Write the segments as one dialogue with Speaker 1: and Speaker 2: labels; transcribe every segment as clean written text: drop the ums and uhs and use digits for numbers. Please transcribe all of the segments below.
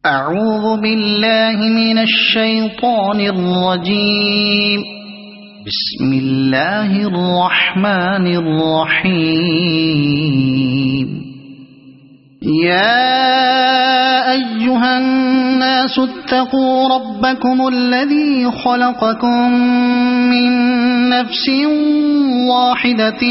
Speaker 1: أعوذ بالله من الشيطان الرجيم. بسم الله الرحمن الرحيم. يا أيها الناس اتقوا ربكم الذي خلقكم من نفس واحدة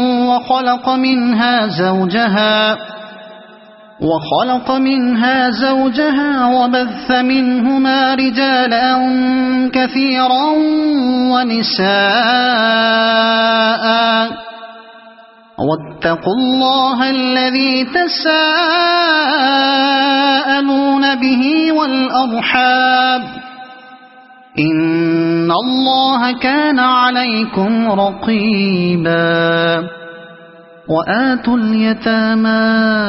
Speaker 1: وخلق منها زوجها وبث منهما رجالا كثيرا ونساء واتقوا الله الذي تساءلون به والأرحام إن الله كان عليكم رقيبا. وآتوا اليتامى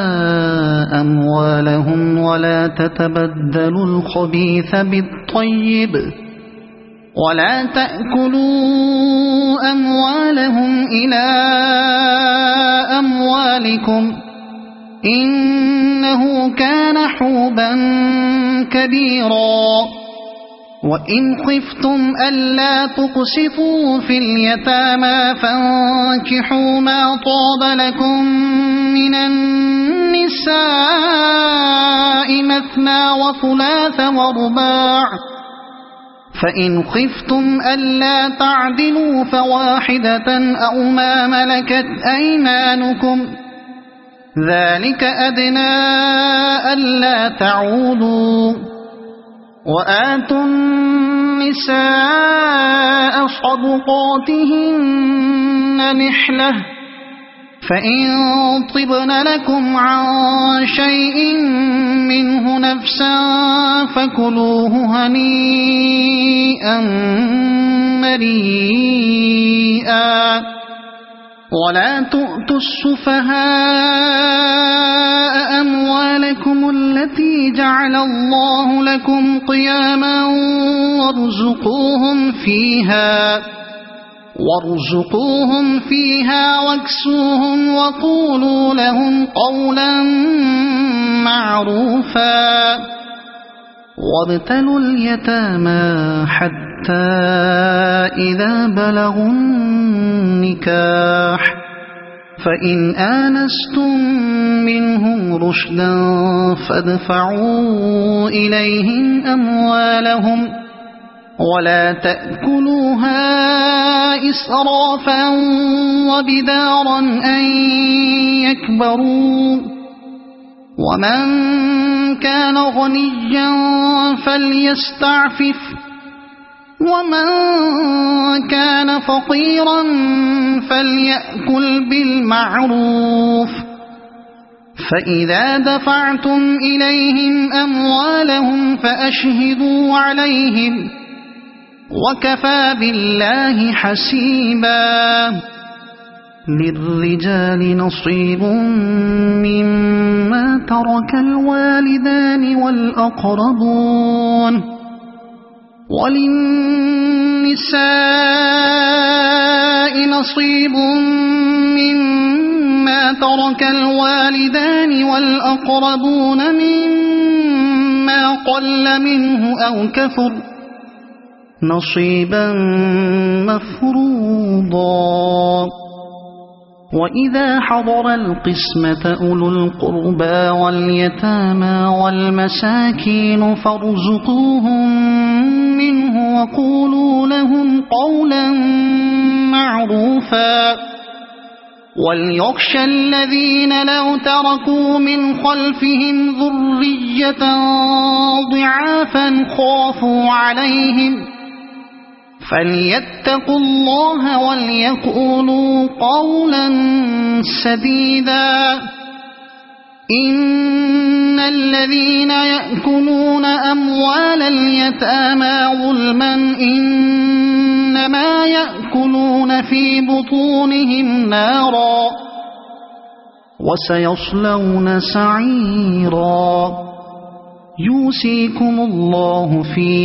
Speaker 1: أموالهم ولا تتبدلوا الخبيث بالطيب ولا تأكلوا أموالهم إلى أموالكم إنه كان حوبا كبيرا. وإن خفتم ألا تقسطوا في اليتامى فانكحوا ما طاب لكم من النساء مثنى وثلاث ورباع فإن خفتم ألا تعدلوا فواحدة أو ما ملكت أيمانكم ذلك أدنى ألا تعودوا. وآتوا النساء صدقاتهن نحلة فإن طبن لكم عن شيء منه نفسا فكلوه هنيئا مريئا. ولا تؤتوا السفهاء أموالكم التي جعل الله لكم قياما وارزقوهم فيها واكسوهم وقولوا لهم قولا معروفا. وابتلوا اليتامى حتى إذا بلغوا النكاح فإن آنستم منهم رشدا فادفعوا إليهم أموالهم ولا تأكلوها إسرافا وبدارا أن يكبروا. ومن كان غنيا فليستعفف ومن كان فقيرا فليأكل بالمعروف. فإذا دفعتم إليهم أموالهم فأشهدوا عليهم وكفى بالله حسيبا. للرجال نصيب مما ترك الوالدان والأقربون وللنساء نصيب مما ترك الوالدان والأقربون مما قل منه أو كثر نصيبا مفروضا. وإذا حضر القسمة أولو القربى واليتامى والمساكين فارزقوهم منه وقولوا لهم قولا معروفا. وليخشى الذين لو تركوا من خلفهم ذرية ضعافا خافوا عليهم فليتقوا الله وليقولوا قولا سديدا. إن الذين يأكلون أموال اليتامى ظلما إنما يأكلون في بطونهم نارا وسيصلون سعيرا. يوصيكم الله في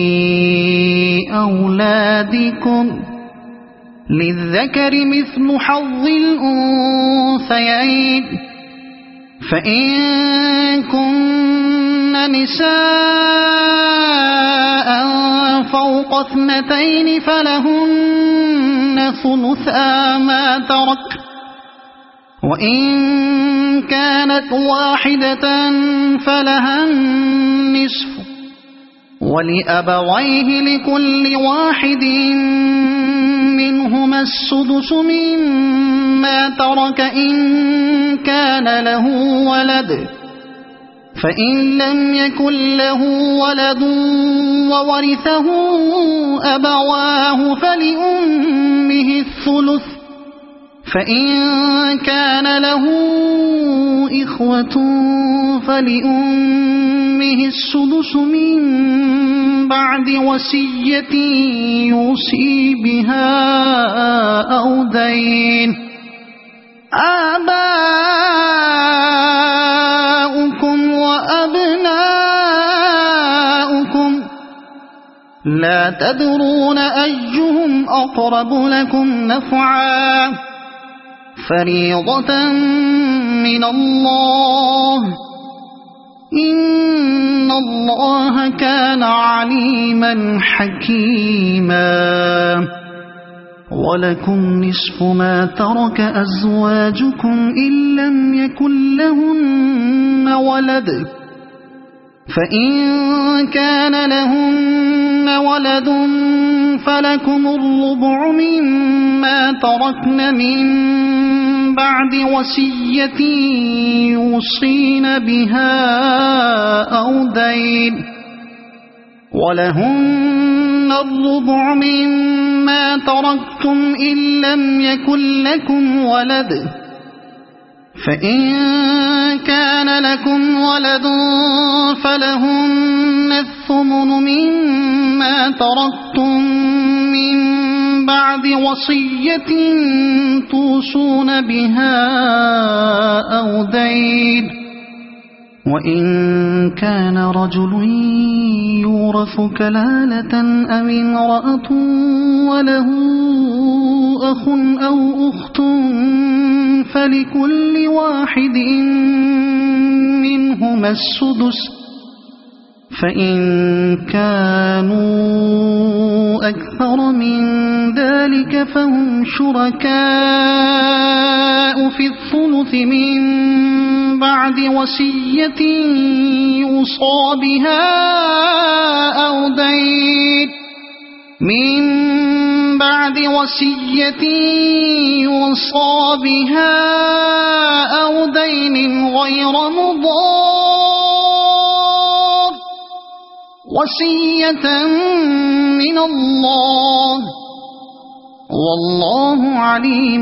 Speaker 1: أولادكم للذكر مثل حظ الأنثيين فإن كن نساء فوق 2 فلهن ثلثا ما ترك وإن كانت واحدة فلها النصف ولأبويه لكل واحد منهما السدس مما ترك إن كان له ولد فإن لم يكن له ولد وورثه أبواه فلأمه الثلث فإن كان له إخوة فلأمه السدس من بعد وصية يوصي بها أو دين آباؤكم وأبناؤكم لا تدرون أيهم أقرب لكم نفعا فريضة من الله إن الله كان عليما حكيما وَلَكُمْ نِصْفُ مَا تَرَكَ أَزْوَاجُكُمْ إِن لَّمْ يَكُن لَّهُنَّ وَلَدٌ فَإِن كَانَ لَهُنَّ وَلَدٌ فَلَكُمُ الرُّبُعُ مِمَّا تَرَكْنَ مِن بَعْدِ وَصِيَّةٍ يُوصِينَ بِهَا أَوْ دَيْنٍ وَلَهُنَّ الرُّبُعُ مِمَّا تَرَكْتُمْ إِن لَّمْ يَكُن لَّكُمْ وَلَدٌ فَإِن كَانَ لَكُمْ وَلَدٌ فَلَهُنَّ الثُّمُنُ مِمَّا تَرَكْتُم مِّن بَعْدِ وَصِيَّةٍ تُوصُونَ بِهَا أَوْ دَيْنٍ وَإِن كَانَ رَجُلٌ يُورَثُ كَلَالَةً أَوِ امْرَأَةٌ وَلَهُ أَخٌ أَوْ أُخْتٌ فَلِكُلِّ واحد منهما السدس فإن كانوا أكثر من ذلك فهم شركاء في الثلث من بعد وصية يوصى بها أو دين من بعد وصية يوصى بها أو دين غير مضار وصية من الله والله عليم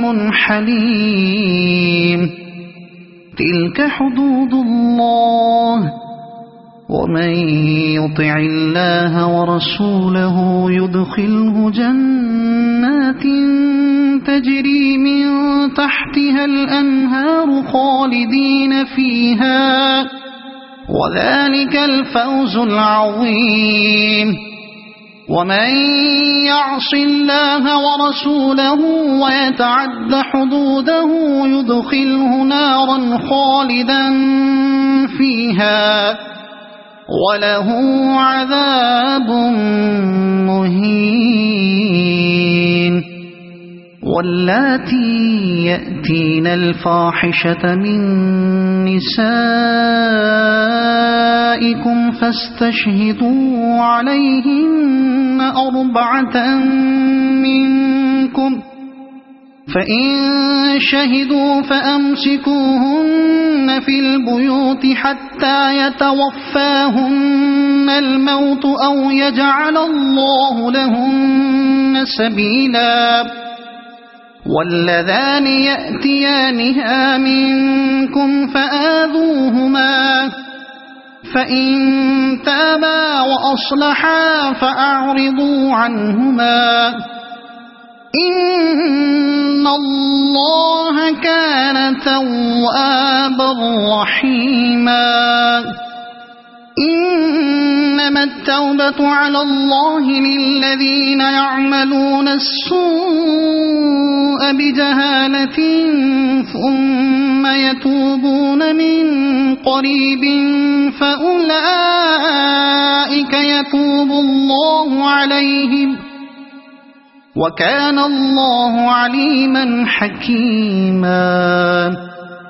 Speaker 1: حليم تلك حدود الله ومن يطع الله ورسوله يدخله جنات تجري من تحتها الأنهار خالدين فيها وذلك الفوز العظيم ومن يعص الله ورسوله ويتعد حدوده يدخله نارا خالدا فيها وله عذاب مهين واللاتي يأتين الفاحشة من نسائكم فاستشهدوا عليهن 4 منكم فإن شهدوا فأمسكوهن في البيوت حتى يتوفاهن الموت أو يجعل الله لهن سبيلا واللذان يأتيانها منكم فآذوهما فإن تابا وأصلحا فأعرضوا عنهما إن الله كان توابا رحيما إنما التوبة على الله للذين يعملون السوء بجهالة ثم يتوبون من قريب فأولئك يتوب الله عليهم وكان الله عليما حكيما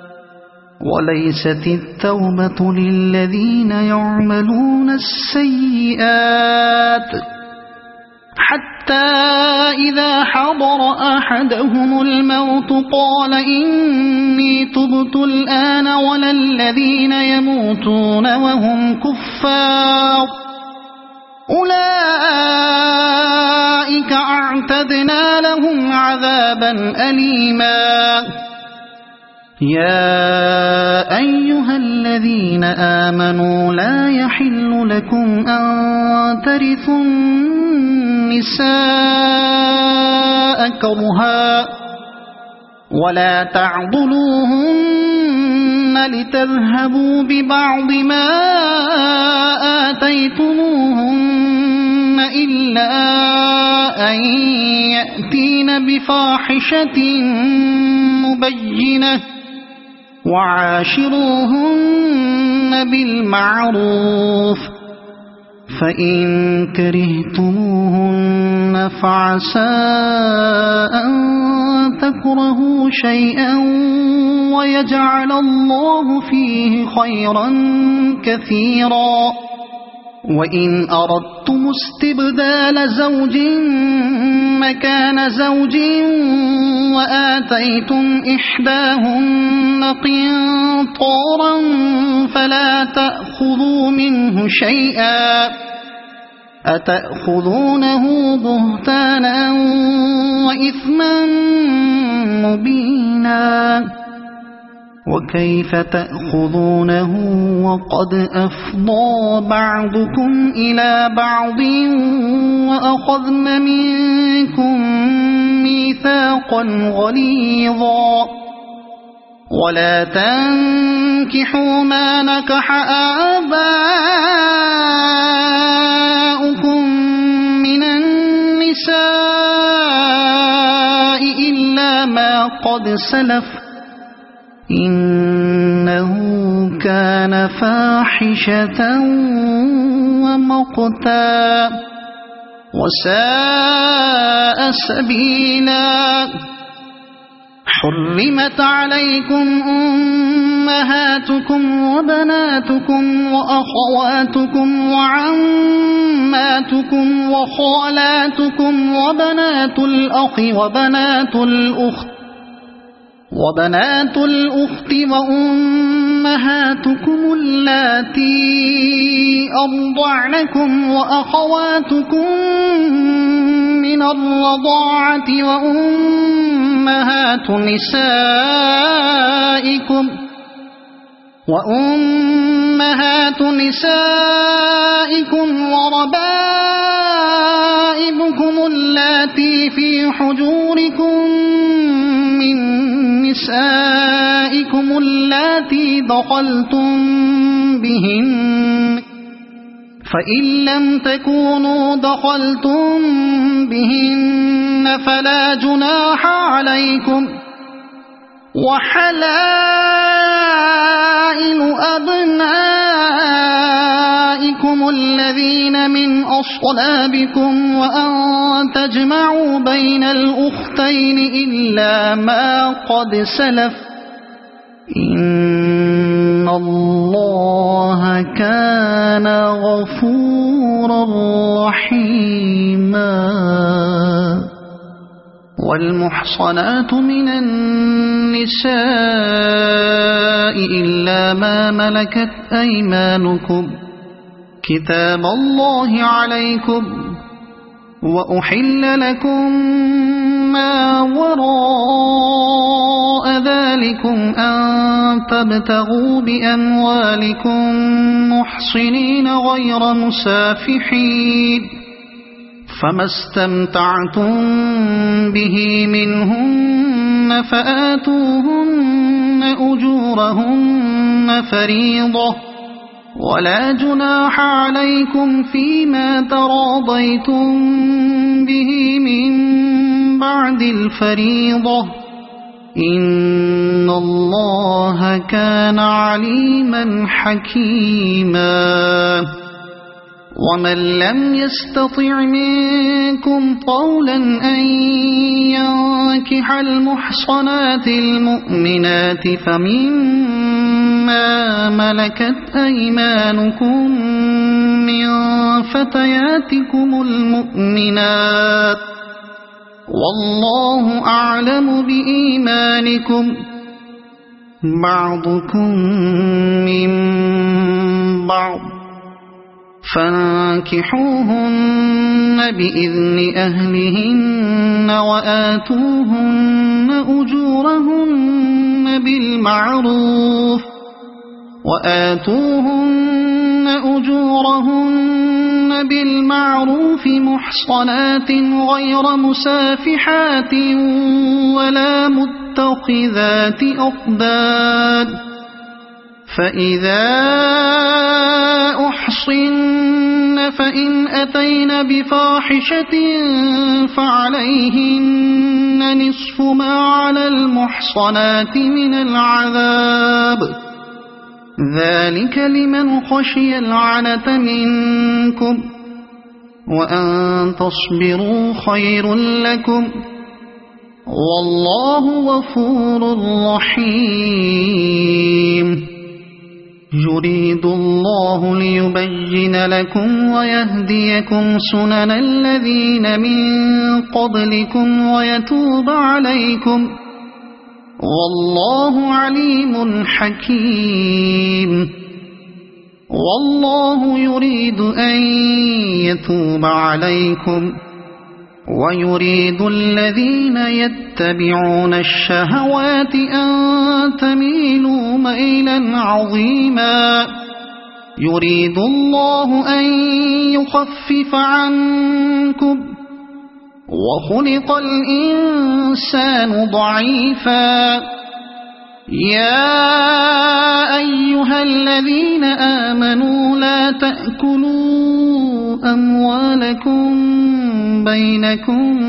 Speaker 1: وليست التوبة للذين يعملون السيئات حتى إذا حضر أحدهم الموت قال إني تبت الآن ولا الذين يموتون وهم كفار أولئك أعتدنا لهم عذابا أليما يا أيها الذين آمنوا لا يحل لكم أن ترثوا النساء كرها ولا تعضلوهن لتذهبوا ببعض ما آتيتموهن إلا أن يأتين بفاحشة مبينة وعاشروهن بالمعروف فإن كرهتموهن فعسى أن تكرهوا شيئا ويجعل الله فيه خيرا كثيرا وإن أردتم استبدال زوج مكان زوج وآتيتم إحداهن قنطارا فلا تأخذوا منه شيئا أتأخذونه بهتانا وإثما مبينا وكيف تأخذونه وقد أفضى بعضكم إلى بعض وأخذن منكم ميثاقا غليظا ولا تنكحوا ما نكح آباؤكم من النساء إلا ما قد سلف إنه كان فاحشة ومقتا وساء سبيلا حرمت عليكم أمهاتكم وبناتكم وأخواتكم وعماتكم وخالاتكم وبنات الأخ وبنات الأخت وأمهاتكم اللاتي أرضعنكم وأخواتكم من الرضاعة وأمهات نسائكم وربائبكم اللاتي في حجوركم من نسائكم اللاتي دخلتم بهن فإن لم تكونوا دخلتم بهن فلا جناح عليكم وحلائل أبنائكم الذين من أصلابكم وأن تجمعوا بين الأختين إلا ما قد سلف إن الله كان غفورا رحيما والمحصنات من النساء إلا ما ملكت أيمانكم كتاب الله عليكم وأحل لكم ما وراء ذلكم أن تبتغوا بأموالكم محصنين غير مسافحين فما استمتعتم به منهن فآتوهن أجورهن فريضة ولا جناح عليكم فيما تراضيتم به من بعد الفريضة إن الله كان عليما حكيما ومن لم يستطع منكم طولا أن ينكح المحصنات المؤمنات فمما ملكت أيمانكم من فتياتكم المؤمنات والله أعلم بإيمانكم بعضكم من بعض فانكحوهن بإذن أهلهن وآتوهن أجورهن بالمعروف محصنات غير مسافحات ولا متخذات أخدان فإذا أحصن فإن أتين بفاحشة فعليهن نصف ما على المحصنات من العذاب ذلك لمن خشي العنة منكم وأن تصبروا خير لكم والله غفور رحيم يريد الله ليبين لكم ويهديكم سنن الذين من قبلكم ويتوب عليكم والله عليم حكيم والله يريد أن يتوب عليكم ويريد الذين يتبعون الشهوات أن تميلوا ميلا عظيما يريد الله أن يخفف عنكم وخلق الإنسان ضعيفا يا أيها الذين آمنوا لا تأكلوا أموالكم بينكم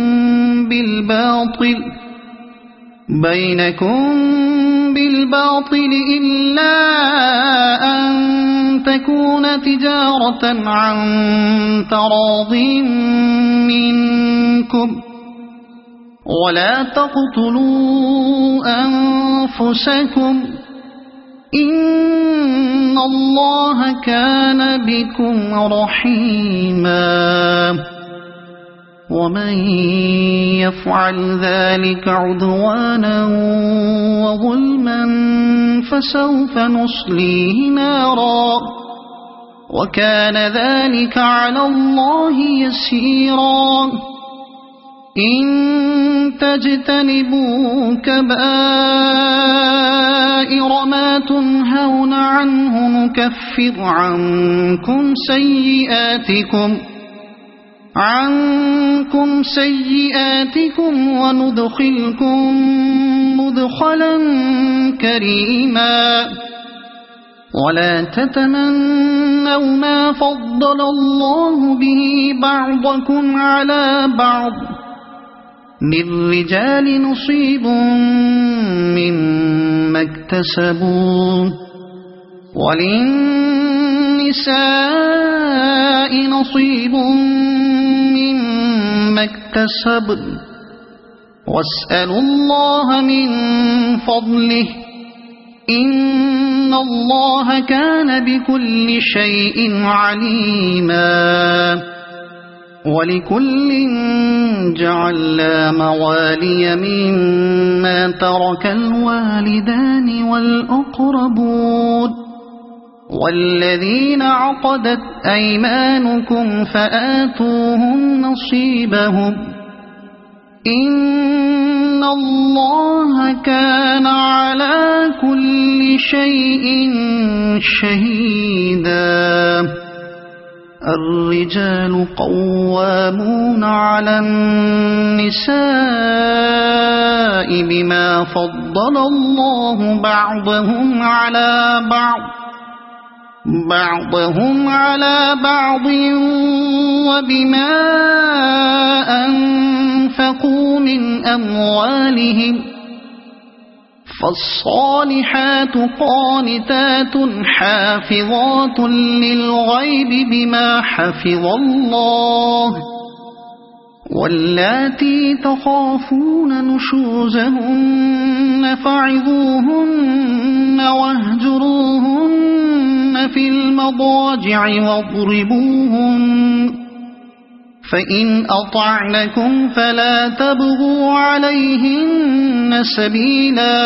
Speaker 1: بالباطل إلا أن تكون تجارة عن تراض منكم ولا تقتلوا أنفسكم إن الله كان بكم رحيما ومن يفعل ذلك عدوانا وظلما فسوف نصليه نارا وكان ذلك على الله يسيرا إن تجتنبوا كبائر ما تنهون عنه نكفر عنكم سيئاتكم وندخلكم مدخلا كريما ولا تتمنوا ما فضل الله به بعضكم على بعض للرجال نصيب مما اكتسبوا وللنساء نصيب مما اكتسبن واسألوا الله من فضله إن الله كان بكل شيء عليما ولكل جعلنا موالي مما ترك الوالدان والأقربون والذين عقدت أيمانكم فآتوهم نصيبهم إن الله كان على كل شيء شهيدا الرجال قوامون على النساء بما فضل الله بعضهم على بعض وبما أنفقوا من أموالهم فالصالحات قانتات حافظات للغيب بما حفظ الله واللاتي تخافون نشوزهن فعظوهن واهجروهن في المضاجع واضربوهن فإن أطعنكم فلا تبغوا عليهن سبيلا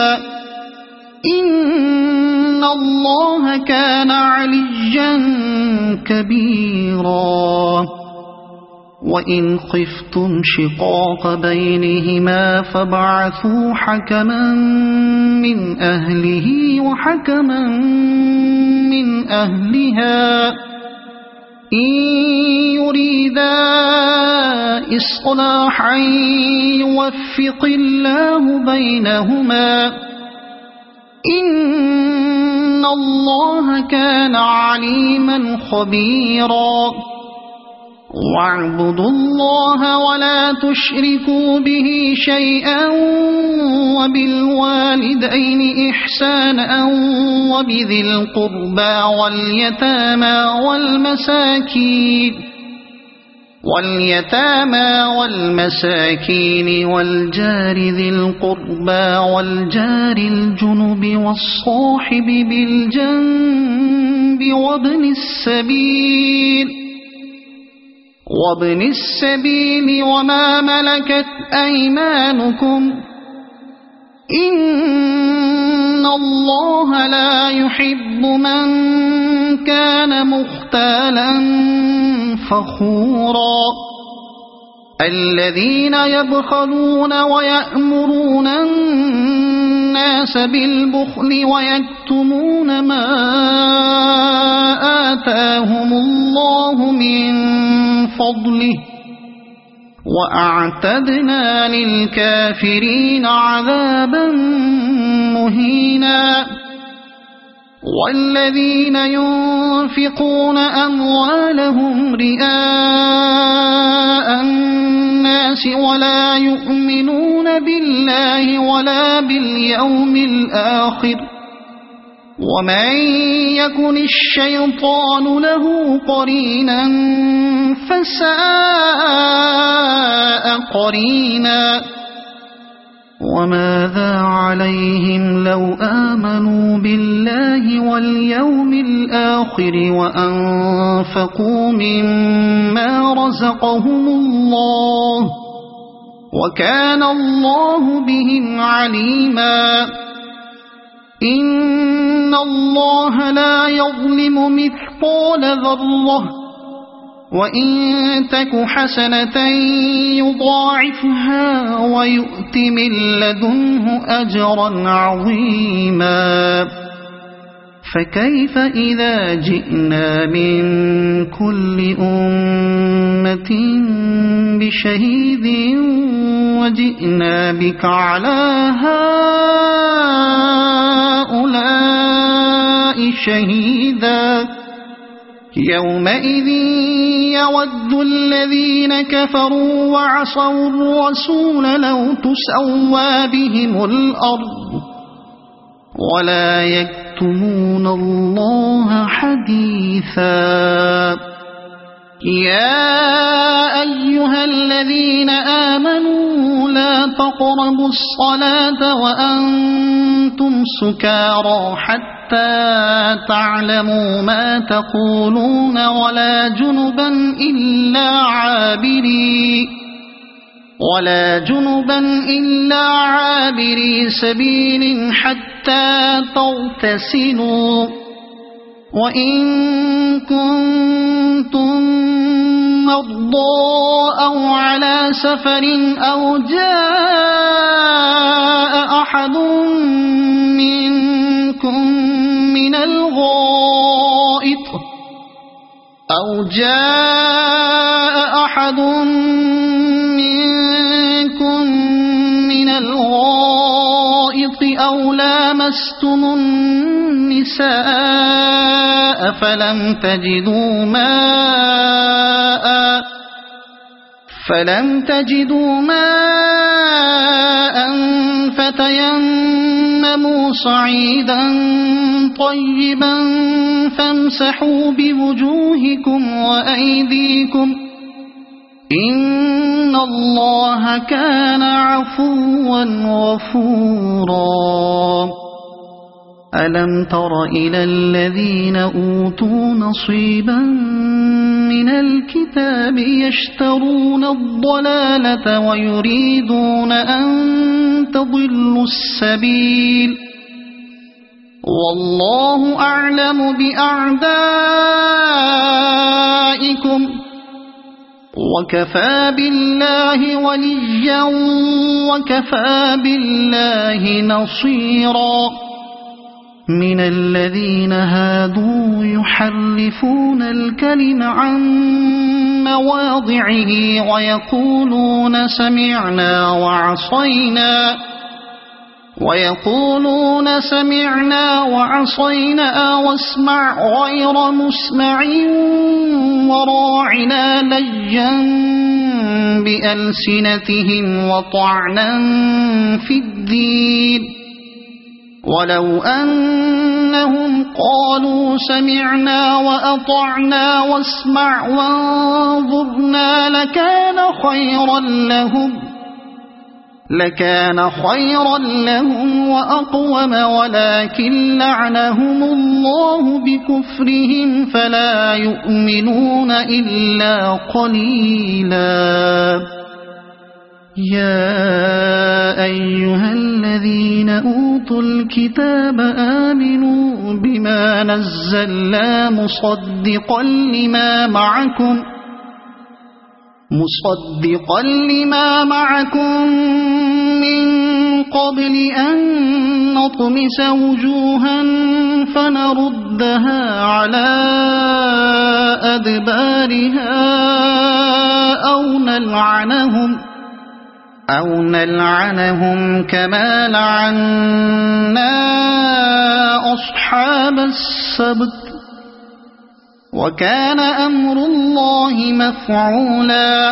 Speaker 1: إن الله كان عليا كبيرا وَإِنْ خِفْتُمْ شِقَاقَ بَيْنِهِمَا فَابْعَثُوا حَكَمًا مِّنْ أَهْلِهِ وَحَكَمًا مِّنْ أَهْلِهَا إِنْ يُرِيدَا إِصْلَاحًا يُوَفِّقِ اللَّهُ بَيْنَهُمَا إِنَّ اللَّهَ كَانَ عَلِيمًا خَبِيرًا وَاعْبُدُوا اللَّهَ وَلَا تُشْرِكُوا بِهِ شَيْئًا وَبِالْوَالِدَيْنِ إِحْسَانًا وَبِذِي الْقُرْبَى وَالْيَتَامَى وَالْمَسَاكِينِ وَالْجَارِ ذِي الْقُرْبَى وَالْجَارِ الْجُنُبِ وَالصَّاحِبِ بِالْجَنبِ وابن السبيل وما ملكت أيمانكم إن الله لا يحب من كان مختالا فخورا الذين يبخلون ويأمرون الناس بالبخل ويكتمون ما آتاهم الله من فضله وأعتدنا للكافرين عذابا مهينا والذين ينفقون أموالهم رئاء الناس ولا يؤمنون بالله ولا باليوم الآخر ومن يكن الشيطان له قرينا فساء قرينا وماذا عليهم لو آمنوا بالله واليوم الآخر وأنفقوا مما رزقهم الله وكان الله بهم عليما إن الله لا يظلم مثقال ذرة وإن تك حسنة يضاعفها ويؤت من لدنه أجرا عظيما فكيف إذا جئنا من كل أمة بشهيد وجئنا بك على هؤلاء شهيدا يومئذ يود الذين كفروا وعصوا الرسول لو تسوى بهم الأرض ولا يكتمون الله حديثا يا أيها الذين آمنوا لا تقربوا الصلاة وأنتم سكارى حتى تعلموا ما تقولون ولا جنبا إلا عابري سبيل حتى تغتسلوا وإن كنتم مرضى أو على سفر أو جاء أحد منكم من الغائط أو لامستم النساء فلم تجدوا ماء فتيمموا صعيدا طيبا فامسحوا بوجوهكم وأيديكم إن الله كان عفوا غفورا ألم تر إلى الذين أوتوا نصيبا من الكتاب يشترون الضلالة ويريدون أن تضلوا السبيل والله أعلم بأعدائكم وكفى بالله وليا وكفى بالله نصيرا من الذين هادوا يحرفون الكلم عن مواضعه ويقولون سمعنا وعصينا واسمع غير مسمع وراعنا ليا بألسنتهم وطعنا في الدين ولو أنهم قالوا سمعنا وأطعنا واسمع وانظرنا لكان خيرا لهم وأقوم ولكن لعنهم الله بكفرهم فلا يؤمنون إلا قليلا يا أيها الذين أوتوا الكتاب آمنوا بما نزلنا مصدقا لما معكم من قبل أن نطمس وجوها فنردها على أدبارها أو نلعنهم كما لعنا أصحاب السبت وكان أمر الله مفعولا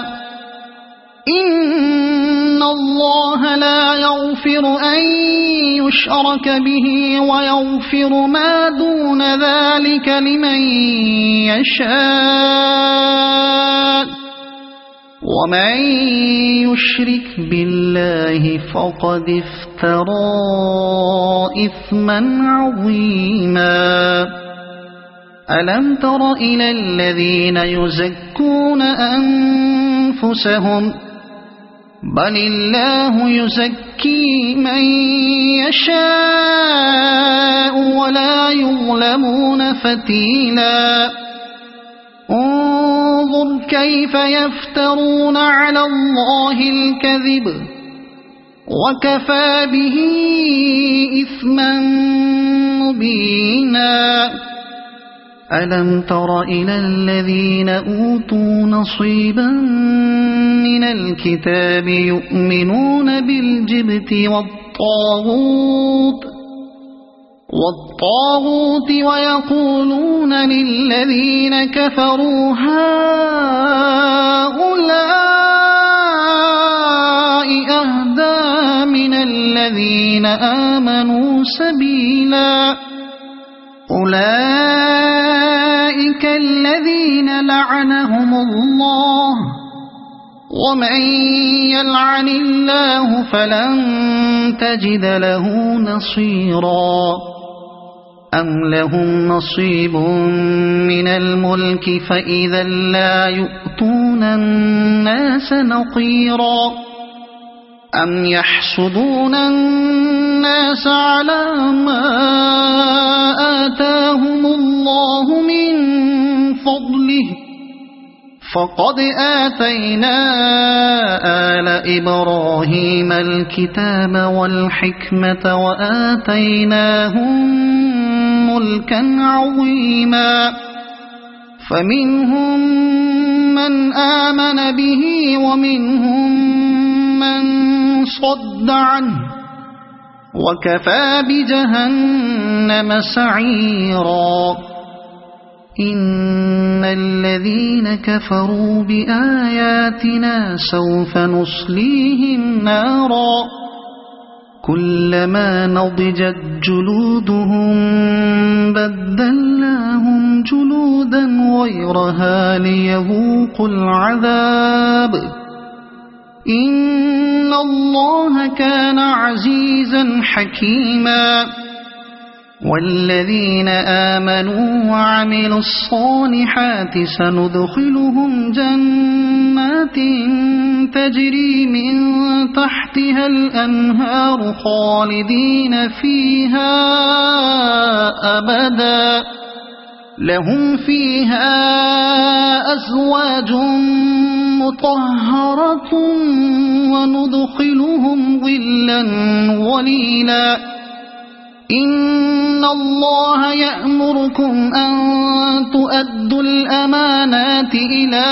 Speaker 1: إن الله لا يغفر أن يشرك به ويغفر ما دون ذلك لمن يشاء ومن يشرك بالله فقد افترى إثما عظيما ألم تر إلى الذين يزكون أنفسهم بل الله يزكي من يشاء ولا يظلمون فتيلا انظر كيف يفترون على الله الكذب وكفى به إثما مبينا ألم تر إلى الذين أوتوا نصيبا من الكتاب يؤمنون بالجبت والطاغوت ويقولون للذين كفروا هؤلاء أهدى من الذين آمنوا سبيلا أولئك الذين لعنهم الله ومن يلعن الله فلن تجد له نصيرا أم لهم نصيب من الملك فإذا لا يؤتون الناس نقيرا أم يحسدون الناس على ما آتاهم الله من فضله فقد آتينا آل إبراهيم الكتاب والحكمة وآتيناهم ملكا عظيما فمنهم من آمن به ومنهم من صد عنه وكفى بجهنم سعيرا إن الذين كفروا بآياتنا سوف نصليهم نارا كلما نضجت جلودهم بدلناهم جلودا غيرها ليذوقوا العذاب إن الله كان عزيزا حكيما والذين آمنوا وعملوا الصالحات سندخلهم جنات تجري من تحتها الأنهار خالدين فيها أبدا لهم فيها أزواج مطهرة وندخلهم ظلا ظليلا إن الله يأمركم أن تؤدوا الأمانات إلى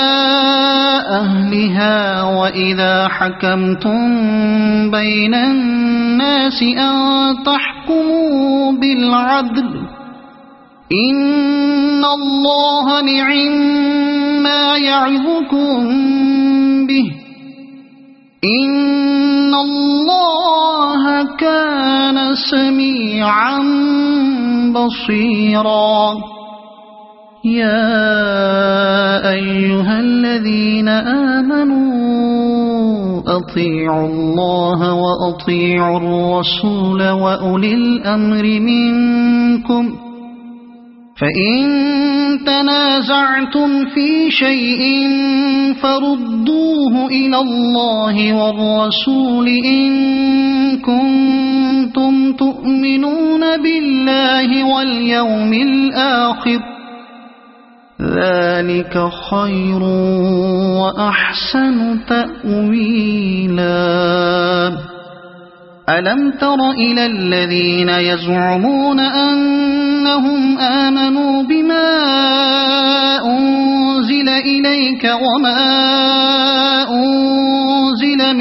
Speaker 1: أهلها وإذا حكمتم بين الناس أن تحكموا بالعدل إن الله نعما يعظكم به إن الله كان سميعا بصيرا يا أيها الذين آمنوا أطيعوا الله وأطيعوا الرسول وأولي الأمر منكم فإن تنازعتم في شيء فردوه إلى الله والرسول إن كنتم تؤمنون بالله واليوم الآخر ذلك خير وأحسن تأويلا ألم تر إلى الذين يزعمون أنهم آمنوا بما أنزل إليك وما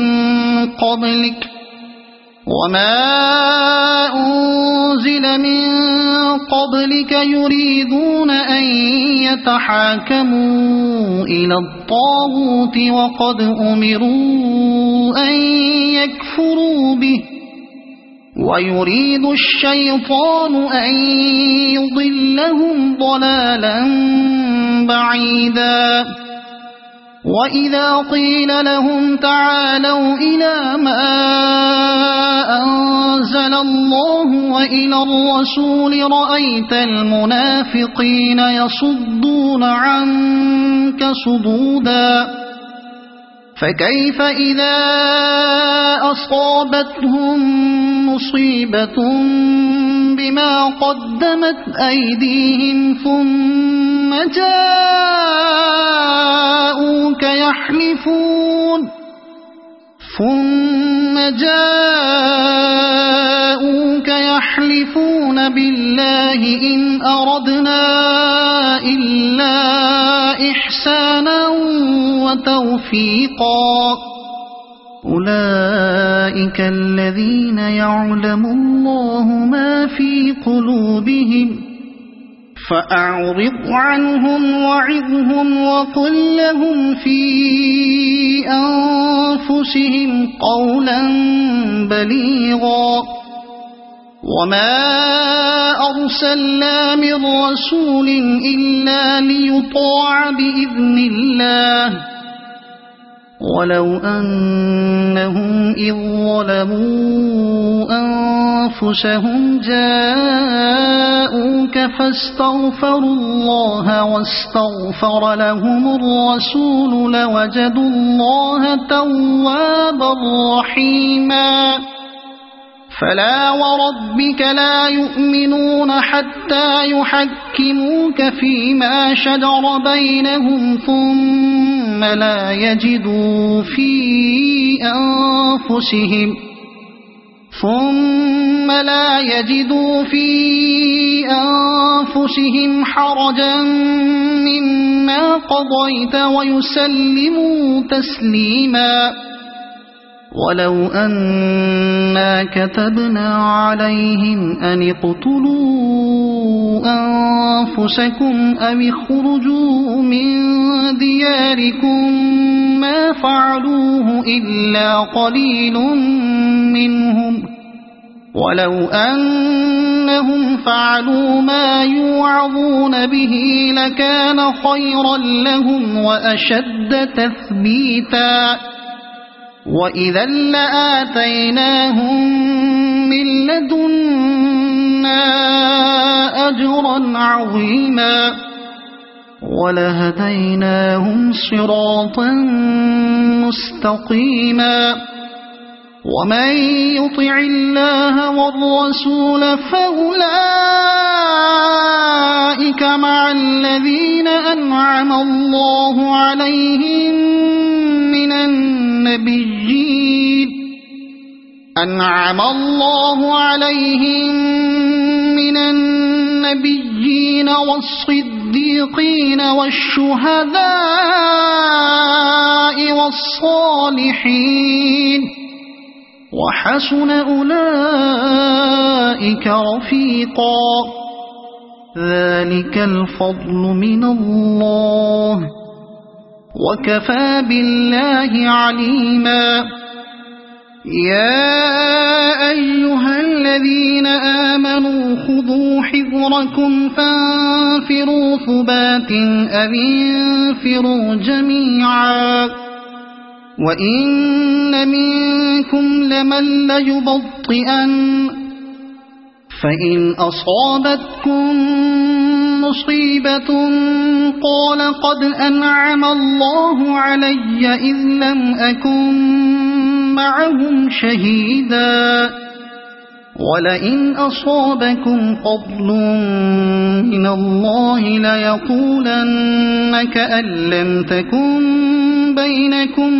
Speaker 1: أنزل من قبلك يريدون أن يتحاكموا إلى الطاغوت وقد أمروا أن يكفروا به ويريد الشيطان أن يضلهم ضلالا بعيدا وإذا قيل لهم تعالوا إلى ما أنزل الله وإلى الرسول رأيت المنافقين يصدون عنك صدودا فكيف إذا أصابتهم مصيبة بما قدمت أيديهم ثم جاءوك يحلفون بالله إن أردنا إلا إحسانا وتوفيقا أولئك الذين يعلم الله ما في قلوبهم فأعرض عنهم وعظهم وقل لهم في أنفسهم قولا بليغا وما أرسلنا من رسول إلا ليطاع بإذن الله ولو أنهم إذ ظلموا أنفسهم جاءوك فاستغفروا الله واستغفر لهم الرسول لوجدوا الله توابا رحيما فلا وربك لا يؤمنون حتى يحكموك فيما شجر بينهم ثم لا يجدوا في أنفسهم حرجا مما قضيت ويسلموا تسليما ولو أنا كتبنا عليهم أن اقتلوا أنفسكم أو اخرجوا من دياركم ما فعلوه إلا قليل منهم ولو أنهم فعلوا ما يوعظون به لكان خيرا لهم وأشد تثبيتا وإذا لآتيناهم من لدنا أجرا عظيما ولهديناهم صراطا مستقيما ومن يطع الله والرسول فأولئك مع الذين أنعم الله عليهم من النبيين والصديقين والشهداء والصالحين وحسن أولئك رفيقا ذلك الفضل من الله وكفى بالله عليما يا أيها الذين آمنوا خذوا حذركم فانفروا ثبات أو انفروا جميعا وإن منكم لمن ليبطئن فإن أصابتكم مصيبة قال قد أنعم الله علي إذ لم أكن معهم شهيدا ولئن أصابكم فضل من الله ليقولن كأن لم تكن بينكم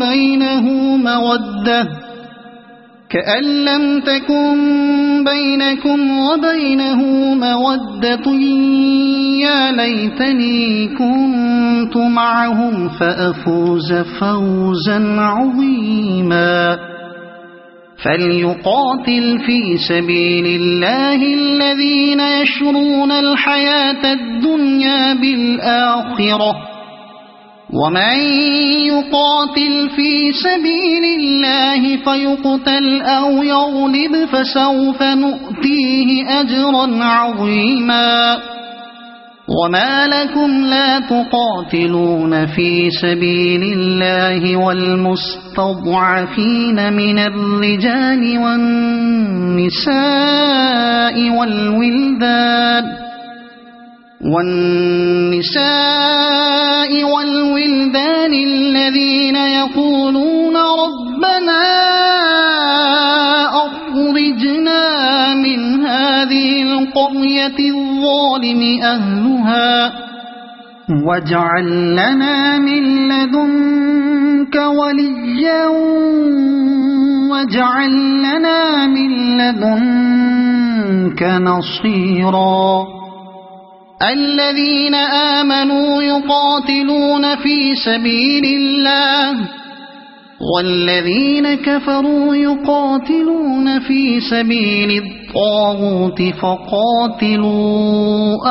Speaker 1: وبينه مودة يا ليتني كنت معهم فأفوز فوزا عظيما فليقاتل في سبيل الله الذين يشرون الحياة الدنيا بالآخرة ومن يقاتل في سبيل الله فيقتل أو يغلب فسوف نؤتيه أجرا عظيما وما لكم لا تقاتلون في سبيل الله والمستضعفين من الرجال والنساء الذين يقولون ربنا أخرجنا من هذه القرية الظالم أهلها واجعل لنا من لدنك وليا واجعل لنا من لدنك نصيرا الذين آمنوا يقاتلون في سبيل الله والذين كفروا يقاتلون في سبيل الطاغوت فقاتلوا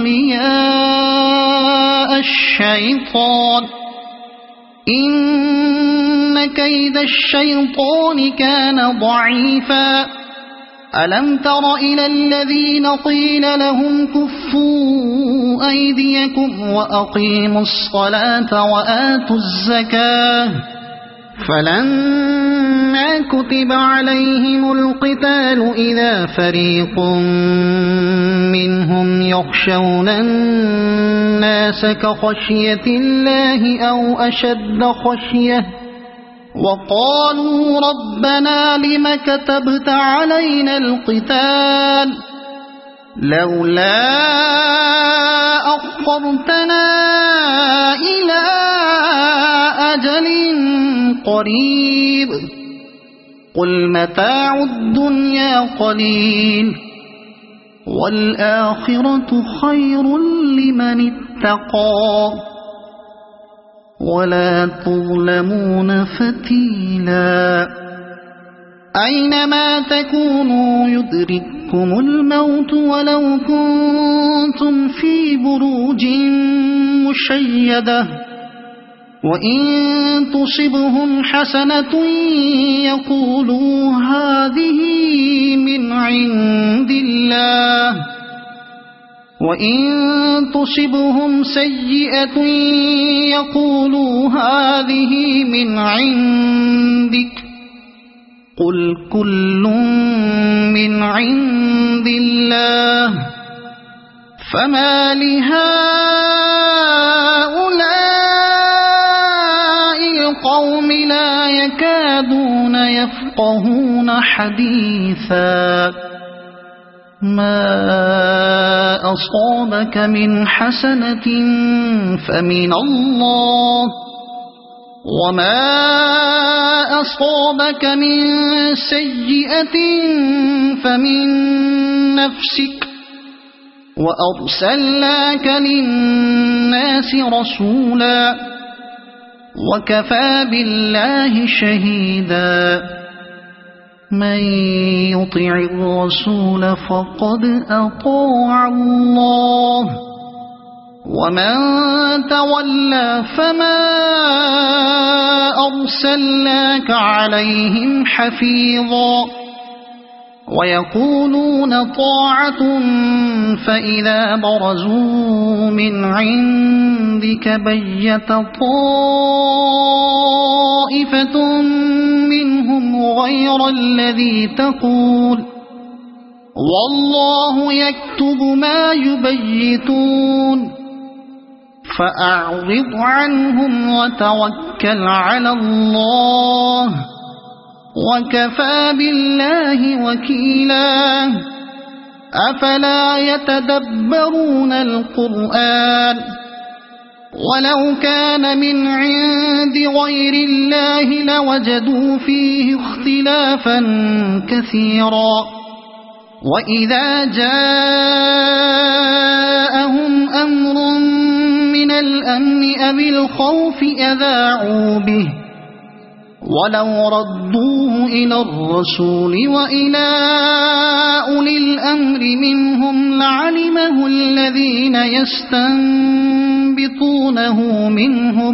Speaker 1: أولياء الشيطان إن كيد الشيطان كان ضعيفا ألم تر إلى الذين قيل لهم كفوا أيديكم وأقيموا الصلاة وآتوا الزكاة فلما كتب عليهم القتال إذا فريق منهم يخشون الناس كخشية الله أو أشد خشية وقالوا ربنا لم كتبت علينا القتال لولا أخرتنا إلى أجل قريب قل متاع الدنيا قليل والآخرة خير لمن اتقى ولا تظلمون فتيلا أينما تكونوا يدرككم الموت ولو كنتم في بروج مشيدة وَإِن تُصِبْهُمْ حَسَنَةٌ يَقُولُوا هَذِهِ مِنْ عِندِ اللَّهِ وَإِن تُصِبْهُمْ سَيِّئَةٌ يَقُولُوا هَذِهِ مِنْ عِندِكَ قُلْ كُلٌّ مِّنْ عِندِ اللَّهِ فَمَا لِهَٰؤُلَاءِ الْقَوْمِ لَا يَكَادُونَ يَفْقَهُونَ حَدِيثًا مَا أَصَابَكَ مِنْ حَسَنَةٍ فَمِنَ اللَّهِ وَمَا أَصَابَكَ مِنْ سَيِّئَةٍ فَمِنْ نَفْسِكَ وَأَرْسَلْنَاكَ لِلنَّاسِ رَسُولًا وَكَفَى بِاللَّهِ شَهِيدًا من يطع الرسول فقد أطاع الله ومن تولى فما أرسلناك عليهم حفيظا ويقولون طاعة فإذا برزوا من عندك بيت طائفة منهم غير الذي تقول والله يكتب ما يبيتون فأعرض عنهم وتوكل على الله وكفى بالله وكيلا أفلا يتدبرون القرآن ولو كان من عند غير الله لوجدوا فيه اختلافا كثيرا وإذا جاءهم أمر من الأمن أو الخوف أذاعوا به ولو ردوه إلى الرسول وإلى أولي الأمر منهم لعلمه الذين يستنبطونه منهم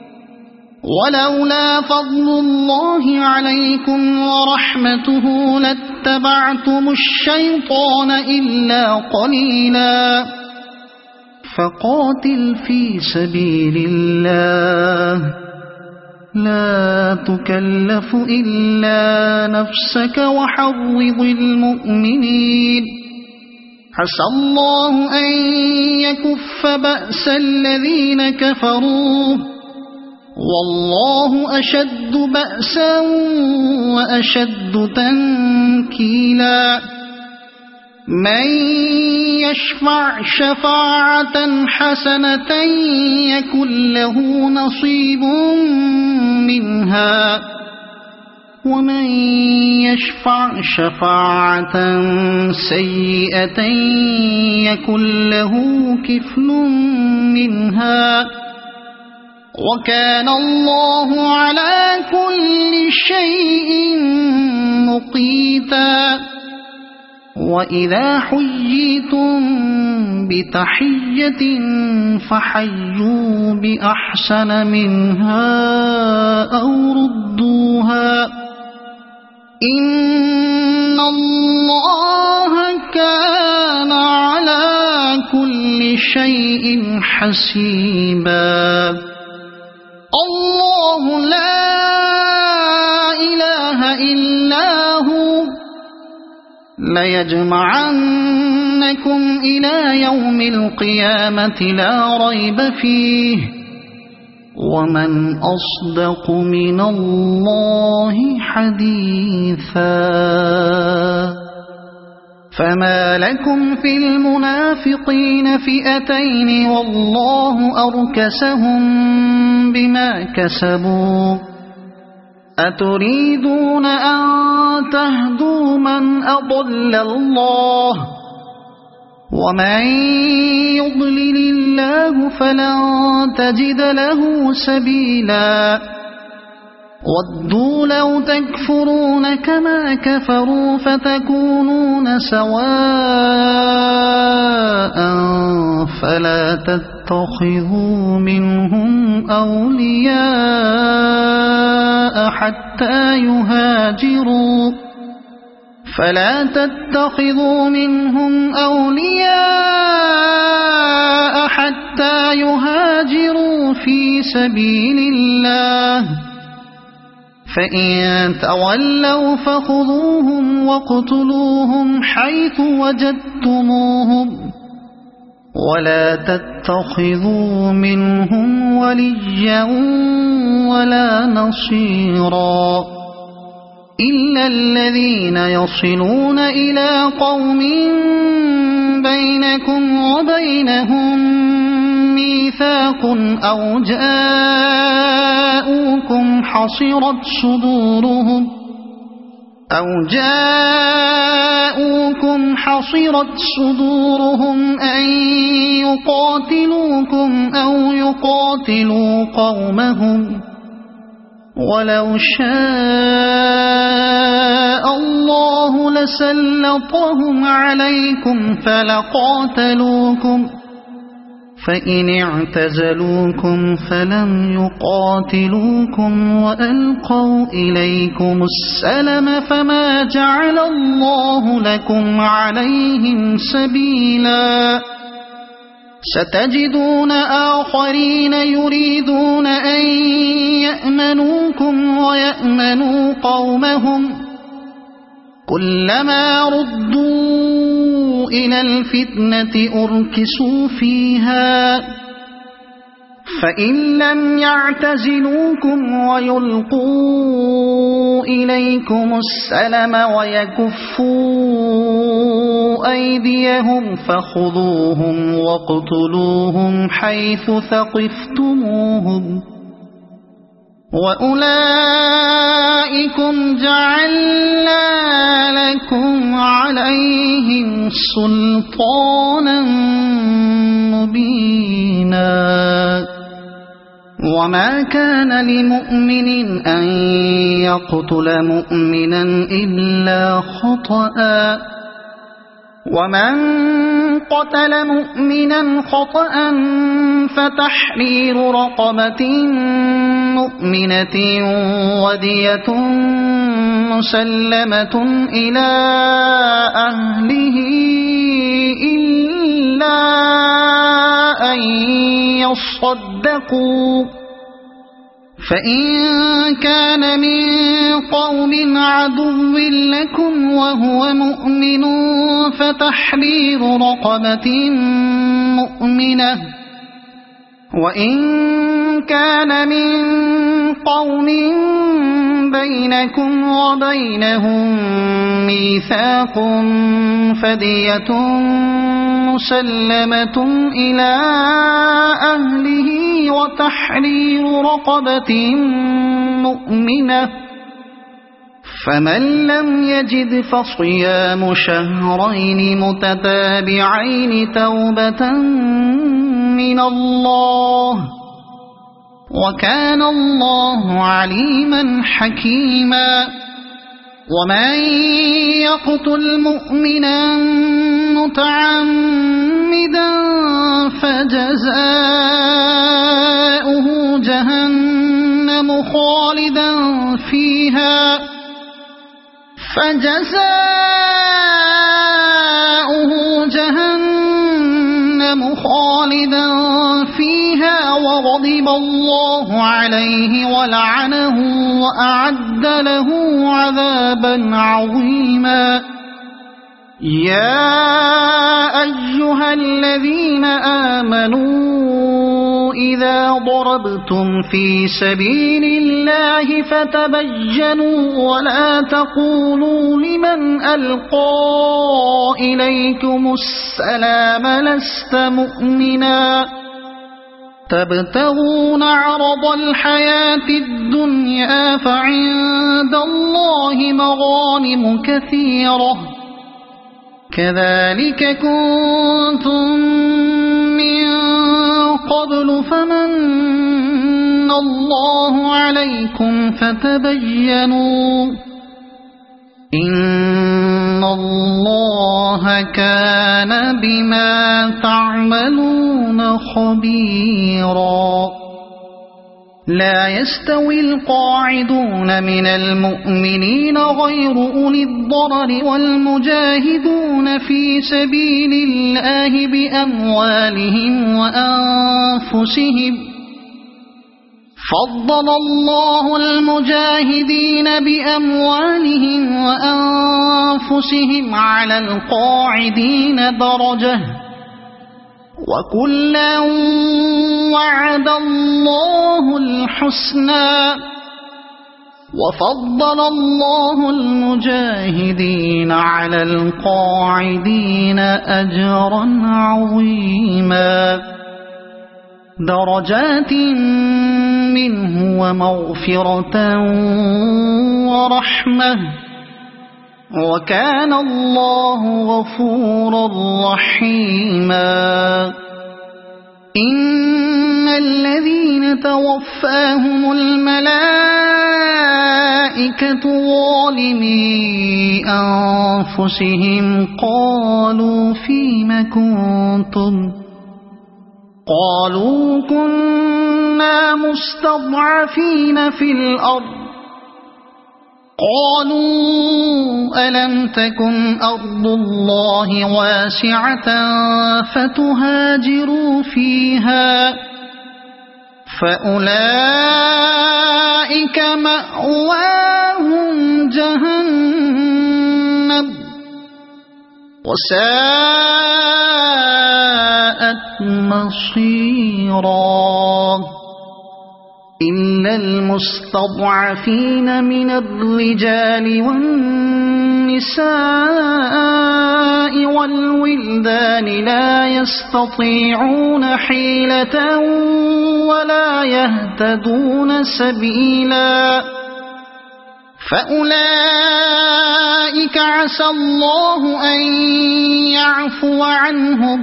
Speaker 1: ولولا فضل الله عليكم ورحمته لاتبعتم الشيطان إلا قليلا فقاتل في سبيل الله لا تكلف إلا نفسك وحرض المؤمنين عسى الله أن يكف بأس الذين كفروا والله أشد بأسا وأشد تنكيلا من يشفع شفاعة حسنة يكن له نصيب منها ومن يشفع شفاعة سيئة يكن له كفل منها وكان الله على كل شيء مقيتا وَإِذَا حُيِّيتُم بِتَحِيَّةٍ فَحَيُّوا بِأَحْسَنَ مِنْهَا أَوْ رُدُّوهَا إِنَّ اللَّهَ كَانَ عَلَى كُلِّ شَيْءٍ حَسِيبًا اللَّهُ لَا إِلَٰهَ إِلَّا هُوَ لَيَجْمَعَنَّكُمْ إِلَى يَوْمِ الْقِيَامَةِ لَا رَيْبَ فِيهِ وَمَنْ أَصْدَقُ مِنَ اللَّهِ حَدِيثًا فَمَا لَكُمْ فِي الْمُنَافِقِينَ فِئَتَيْنِ وَاللَّهُ أَرْكَسَهُم بِمَا كَسَبُوا أَتُرِيدُونَ أَن تَهْدُوا مَنْ أَضَلَّ اللَّهُ وَمَن يُضْلِلِ اللَّهُ فَلَن تَجِدَ لَهُ سَبِيلًا وَدُّوا لَوْ تَكْفُرُونَ كَمَا كَفَرُوا فَتَكُونُونَ سَوَاءً فَلَا تَتَّبِعُونَ تتخذوا منهم أولياء حتى يهاجروا في سبيل الله فإن تولوا فخذوهم واقتلوهم حيث وجدتموهم ولا تتخذوا منهم وليا ولا نصيرا إلا الذين يصلون إلى قوم بينكم وبينهم ميثاق أو جاءوكم حصرت صدورهم أن يقاتلوكم أو يقاتلوا قومهم ولو شاء الله لسلطهم عليكم فلقاتلوكم فإن اعتزلوكم فلم يقاتلوكم وألقوا إليكم السلم فما جعل الله لكم عليهم سبيلا ستجدون آخرين يريدون أن يأمنوكم ويأمنوا قومهم كلما ردوا إلى الفتنة أركسوا فيها فإن لم يعتزلوكم ويلقوا إليكم السلم ويكفوا أيديهم فخذوهم واقتلوهم حيث ثقفتموهم وأولئكم جعلنا لكم عليهم سلطانا مبينا وما كان لمؤمن أن يقتل مؤمنا إلا خطأ ومن قتل مؤمنا خطأ فتحرير رقبة مؤمنة ودية مسلمة إلى أهله إلا أن يصدقوا فإن كان من قوم عدو لكم وهو مؤمن فتحرير رقبة مؤمنة وإن كان من قوم بينكم وبينهم ميثاق فدية مسلمة إلى أهله وتحرير رقبة مؤمنة فمن لم يجد فصيام شهرين متتابعين توبة من الله وكان الله عليما حكيما ومن يقتل مؤمنا متعمدا فجزاؤه جهنم خالدا فيها وغضب الله عليه ولعنه وأعد له عذابا عظيما يا أيها الذين آمنوا إذا ضربتم في سبيل الله فتبينوا ولا تقولوا لمن ألقى إليكم السلام لست مؤمنا تبتغون عرض الحياة الدنيا فعند الله مغانم كثيرة كذلك كنتم من قبل فمن الله عليكم فتبينوا إن الله كان بما تعملون خبيرا. لا يستوي القاعدون من المؤمنين غير أولي الضرر والمجاهدون في سبيل الله بأموالهم وأنفسهم. فضل الله المجاهدين بأموالهم وأنفسهم على القاعدين درجة وكلا وعد الله الحسنى وفضل الله المجاهدين على القاعدين أجرا عظيما. درجات منه ومغفرة ورحمة وكان الله غفورا رحيما. إن الذين توفاهم الملائكة ظالمي أنفسهم قالوا فيم كنتم؟ قالوا كنا مستضعفين في الأرض. قالوا ألم تكن أرض الله واسعة فتهاجروا فيها فأولئك مأواهم جهنم وساءت مصيرا. إلا المستضعفين من الرجال والنساء والولدان لا يستطيعون حيلة ولا يهتدون سبيلا فأولئك عسى الله أن يعفو عنهم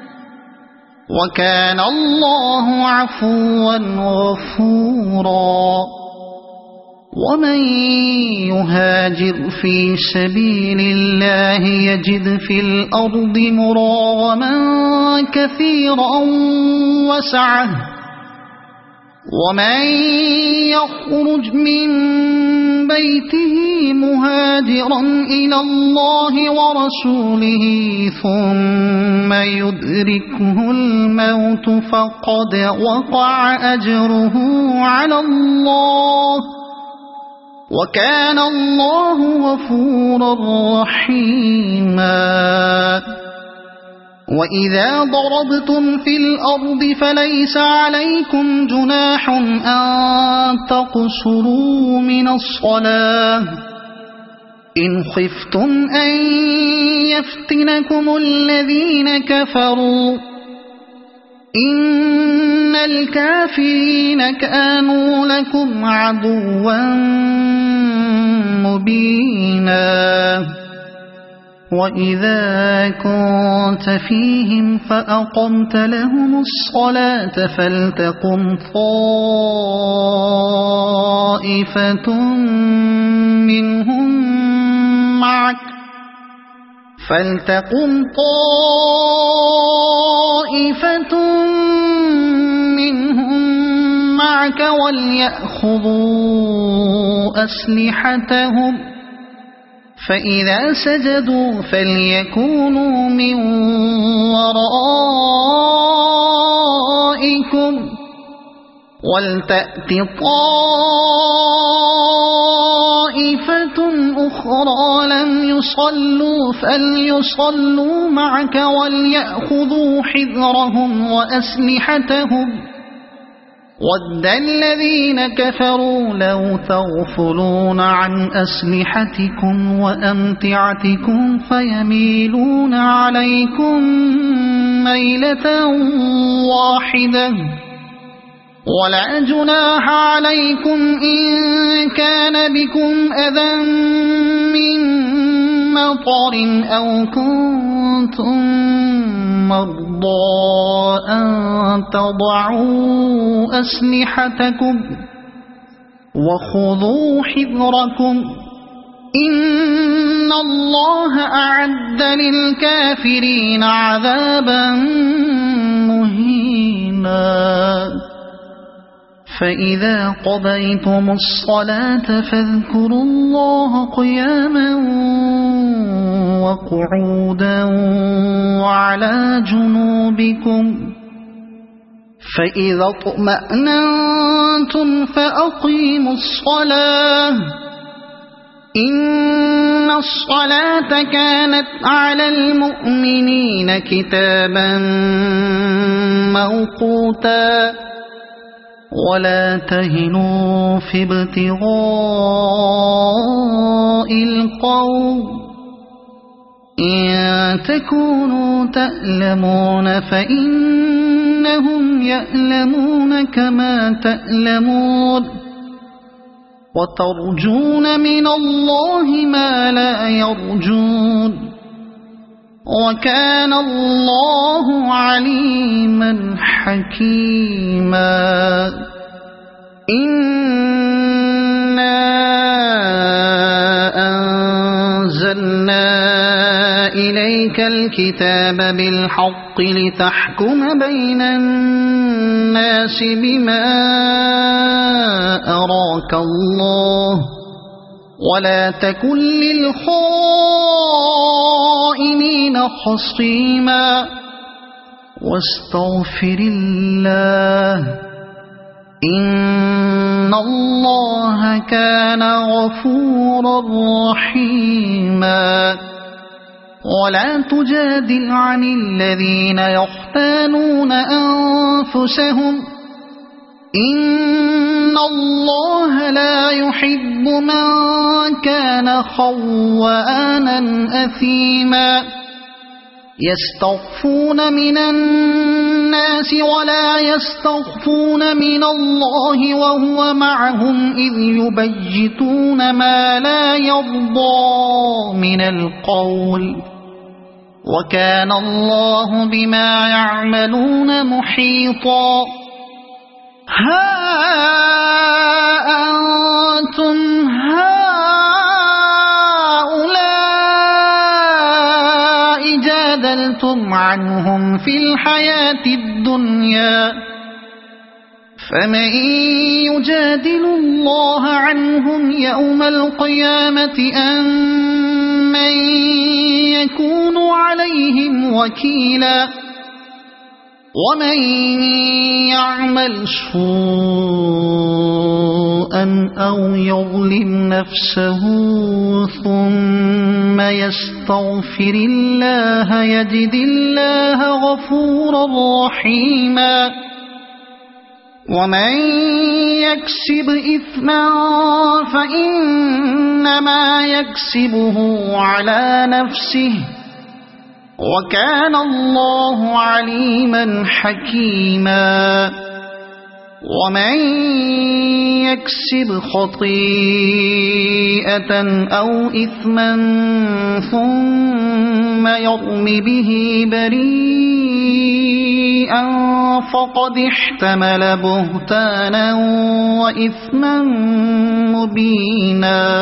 Speaker 1: وكان الله عفوا غفورا. ومن يهاجر في سبيل الله يجد في الأرض مراغما كثيرا وسعة ومن يخرج من بيته مهاجرا إلى الله ورسوله ثم يدركه الموت فقد وقع أجره على الله وكان الله غفورا رحيما. وَإِذَا ضَرَبْتُمْ فِي الْأَرْضِ فَلَيْسَ عَلَيْكُمْ جُنَاحٌ أَن تَقْصُرُوا مِنَ الصَّلَاةِ إِنْ خِفْتُمْ أَن يَفْتِنَكُمُ الَّذِينَ كَفَرُوا إِنَّ الْكَافِرِينَ كَانُوا لَكُمْ عَدُوًّا مُبِينًا. وَإِذَا كُنْتَ فِيهِمْ فَأَقَمْتَ لَهُمُ الصَّلَاةَ فَلْتَقُمْ طَائِفَةٌ منهم معك وليأخذوا أسلحتهم فإذا سجدوا فليكونوا من ورائكم ولتأت طائفة أخرى لم يصلوا فليصلوا معك وليأخذوا حذرهم وأسلحتهم وَدَّ الَّذِينَ كَفَرُوا لَوْ تَغْفُلُونَ عَنْ أَسْلِحَتِكُمْ وَأَمْتِعَتِكُمْ فَيَمِيلُونَ عَلَيْكُمْ مَيْلَةً وَاحِدَةً وَلَا جُنَاحَ عَلَيْكُمْ إِن كَانَ بِكُمْ أَذًى مِّن مَّطَرٍ أَوْ كُنتُم مَّرْضَىٰ أَن تَضَعُوا أَسْلِحَتَكُمْ وَخُذُوا حِذْرَكُمْ إن الله أعد للكافرين عذابا مهينا فإذا قضيتم الصلاة فاذكروا الله قياما وقعودا وعلى جنوبكم فإذا اطمأننتم فأقيموا الصلاة إن الصلاة كانت على المؤمنين كتابا موقوتا ولا تهنوا في ابتغاء القوم إن تكونوا تألمون فإنهم يألمون كما تألمون وترجون من الله ما لا يرجون وكان الله عليما حكيما إنا أنزلنا إليك الكتاب بالحق لتحكم بين الناس بما أراك الله ولا تكن للخائنين خصيما واستغفر الله إن الله كان غفورا رحيما ولا تجادل عن الذين يختانون أنفسهم إن الله لا يحب من كان خوانا أثيما يستخفون من الناس ولا يستخفون من الله وهو معهم إذ يبيتون ما لا يرضى من القول وكان الله بما يعملون محيطا ها أنتم هؤلاء جادلتم عنهم في الحياة الدنيا فمن يجادل الله عنهم يوم القيامة أم من يكون عليهم وكيلا ومن يعمل سوءا أو يظلم نفسه ثم يستغفر الله يجد الله غفورا رحيما ومن يكسب إثما فإنما يكسبه على نفسه وكان الله عليما حكيما ومن يكسب خطيئة أو إثما ثم يرم به بريئا فقد احتمل بهتانا وإثما مبينا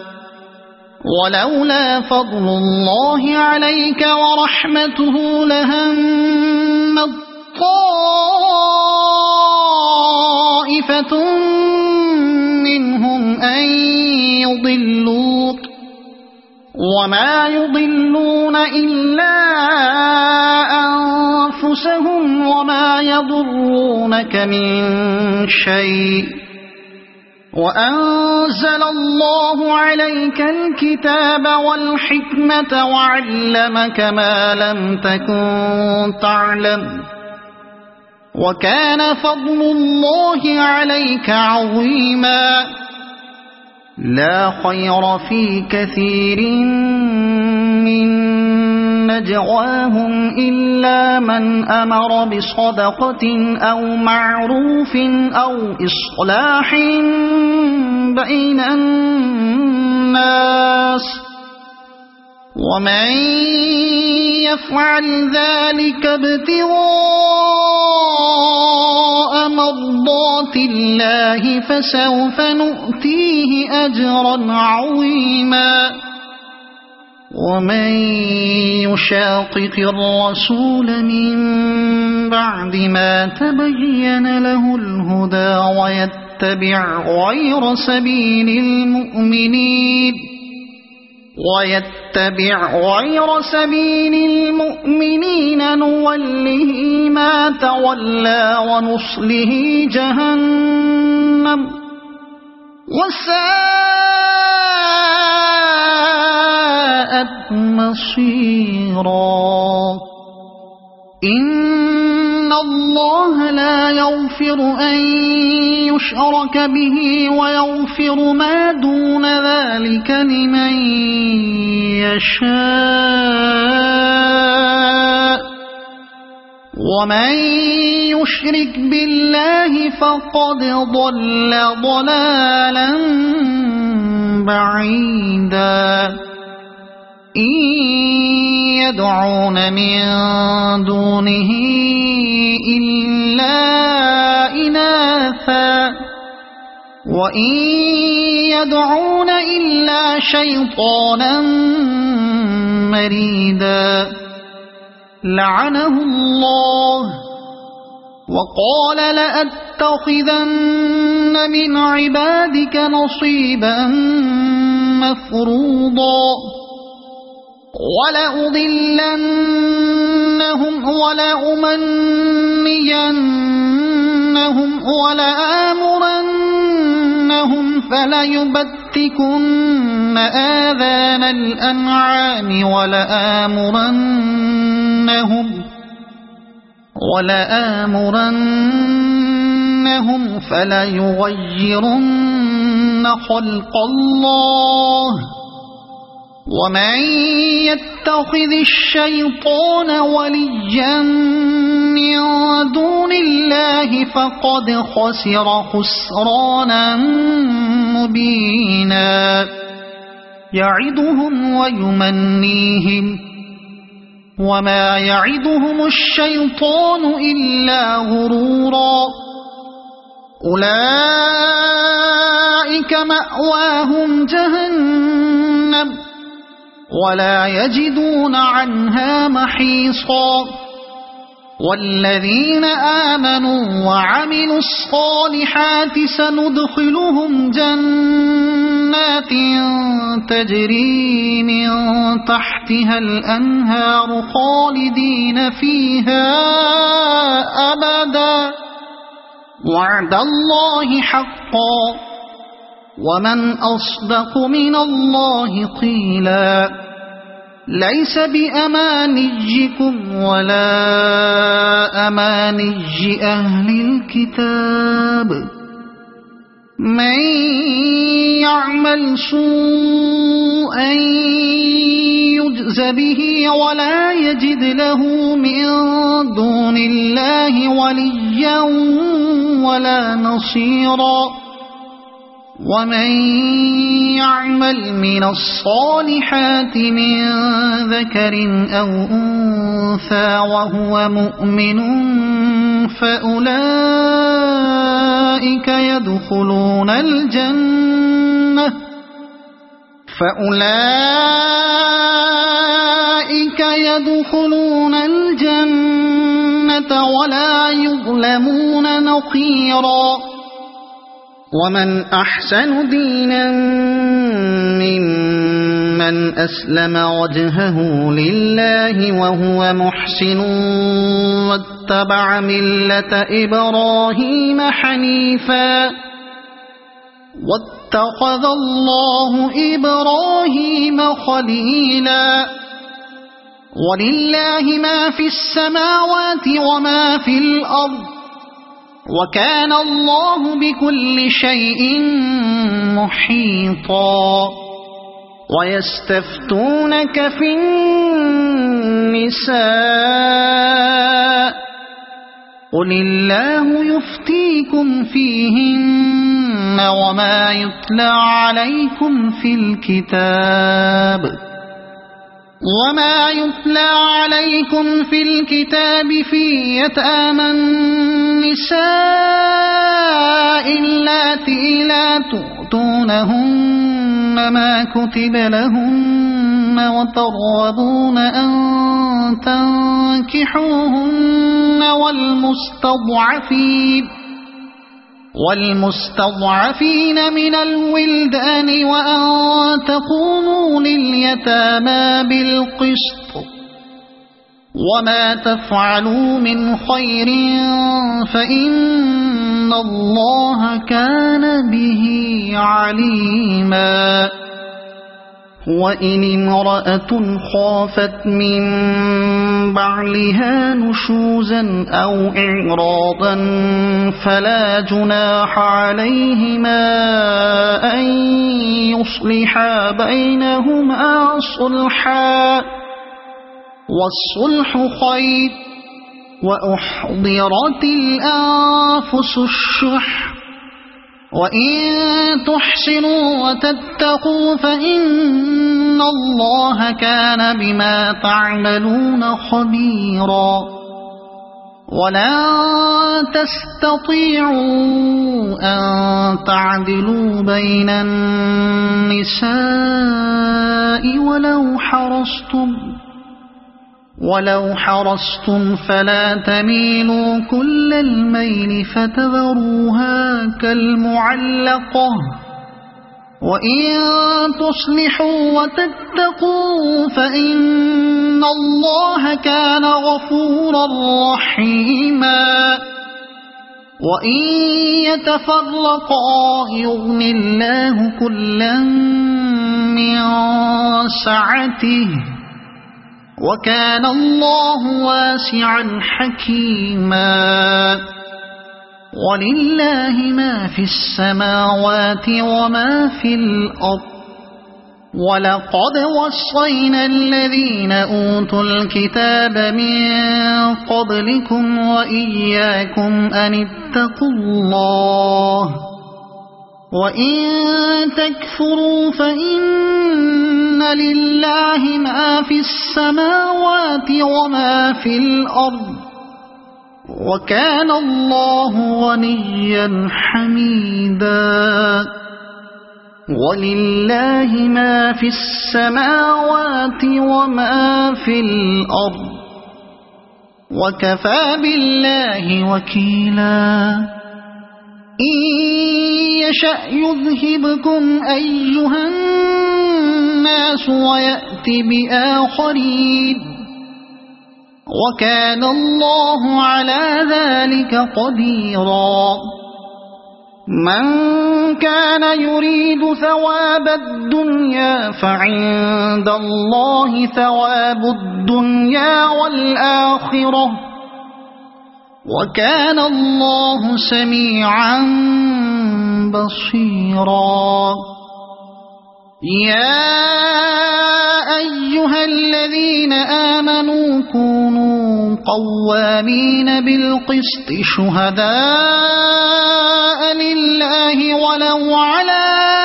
Speaker 1: ولولا فضل الله عليك ورحمته لهمت طائفة منهم أن يضلوك وما يضلون إلا أنفسهم وما يضرونك من شيء وأنزل الله عليك الكتاب والحكمة وعلمك ما لم تكن تعلم وكان فضل الله عليك عظيما لا خير في كثير من نجواهم إلا من أمر بصدقة أو معروف أو إصلاح بين الناس ومن يفعل ذلك ابتغاء مرضات الله فسوف نؤتيه أجرا عظيما ومن يشاقق الرسول من بعد ما تبين له الهدى ويتبع غير سبيل المؤمنين نوله ما تولى ونصله جهنم وساءت مصيرا إن الله لا يغفر أن يشرك به ويغفر ما دون ذلك لمن يشاء ومن يشرك بالله فقد ضل ضلالا بعيدا إن يدعون من دونه إلا إناثا وإن يدعون إلا شيطانا مريدا لعنه الله وقال لأتخذن من عبادك نصيبا مفروضا وَلَأُضِلَّنَّهُمْ وَلَأُمَنِّيَنَّهُمْ وَلَآمُرَنَّهُمْ فَلَيُبَتِّكُنَّ آذَانَ الْأَنْعَامِ وَلَآمُرَنَّهُمْ فَلَيُغَيِّرُنَّ خَلْقَ اللَّهِ ومن يتخذ الشيطان وليا من دون الله فقد خسر خسرانا مبينا يعدهم ويمنيهم وما يعدهم الشيطان إلا غرورا أولئك مأواهم جهنم ولا يجدون عنها محيصا والذين آمنوا وعملوا الصالحات سندخلهم جنات تجري من تحتها الأنهار خالدين فيها أبدا وعد الله حقا ومن أصدق من الله قيلا ليس بأمانيكم ولا أماني أهل الكتاب من يعمل سوءا يجز به ولا يجد له من دون الله وليا ولا نصيرا ومن يعمل من الصالحات من ذكر أو أنثى وهو مؤمن فأولئك يدخلون الجنة ولا يظلمون نقيرا ومن أحسن دينا ممن أسلم وجهه لله وهو محسن واتبع ملة إبراهيم حنيفا واتخذ الله إبراهيم خليلا ولله ما في السماوات وما في الأرض وكان الله بكل شيء محيطا ويستفتونك في النساء قل الله يفتيكم فيهن وما يتلى عليكم في الكتاب في يتامى النساء اللاتي لا تؤتونهن ما كتب لهن وترغبون أن تنكحوهن والمستضعفين من الولدان وأن تقوموا لليتامى بالقسط وما تفعلوا من خير فإن الله كان به عليما وإن امرأة خافت من بعلها نشوزا أو إعراضا فلا جناح عليهما أن يصلحا بينهما صلحا والصلح خير وأحضرت الأنفس الشح وإن تحسنوا وتتقوا فإن الله كان بما تعملون خبيرا ولا تستطيعوا أن تعدلوا بين النساء ولو حرصتم فلا تميلوا كل الميل فتذروها كالمعلقة وإن تصلحوا وتتقوا فإن الله كان غفورا رحيما وإن يتفرقا يغن الله كلا من سعته وكان الله واسعا حكيما ولله ما في السماوات وما في الأرض وَلَقَدْ وَصَّيْنَا الَّذِينَ أُوتُوا الْكِتَابَ مِنْ قَبْلِكُمْ وَإِيَّاكُمْ أَنِ اتَّقُوا اللَّهَ وَإِنْ تَكْفُرُوا فَإِنَّ لِلَّهِ مَا فِي السَّمَاوَاتِ وَمَا فِي الْأَرْضِ وَكَانَ اللَّهُ غَنِيًّا حَمِيدًا وَلِلَّهِ مَا فِي السَّمَاوَاتِ وَمَا فِي الْأَرْضِ وَكَفَى بِاللَّهِ وَكِيلًا إِن يَشَأْ يُذْهِبْكُمْ أَيُّهَا النَّاسُ وَيَأْتِ بِآخَرِينَ وَكَانَ اللَّهُ عَلَى ذَلِكَ قَدِيرًا من كان يريد ثواب الدنيا فعند الله ثواب الدنيا والآخرة وكان الله سميعا بصيرا يا أيها الذين آمنوا كونوا قوامين بالقسط شهداء لله ولو على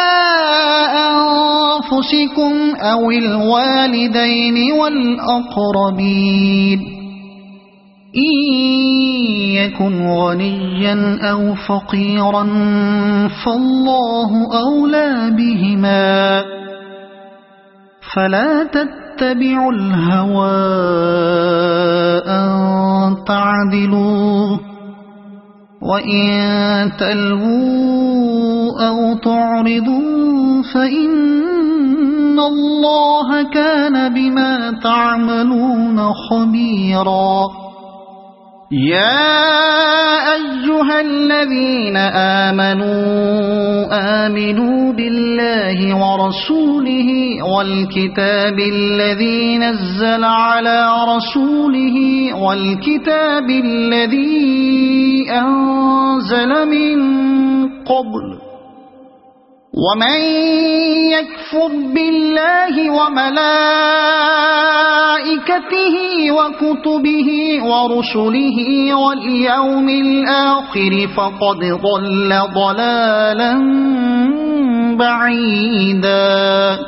Speaker 1: أنفسكم أو الوالدين والأقربين إن يكن غنيا أو فقيرا فالله أولى بهما فلا تتبعوا الهوى أن تعدلوا وإن تلووا أو تعرضوا فإن الله كان بما تعملون خبيرا يا أيها الذين آمنوا بالله ورسوله والكتاب الذي نزل على رسوله والكتاب الذي أنزل من قبل ومن يكفر بالله وملائكته وكتبه ورسله واليوم الآخر فقد ضل ضلالا بعيدا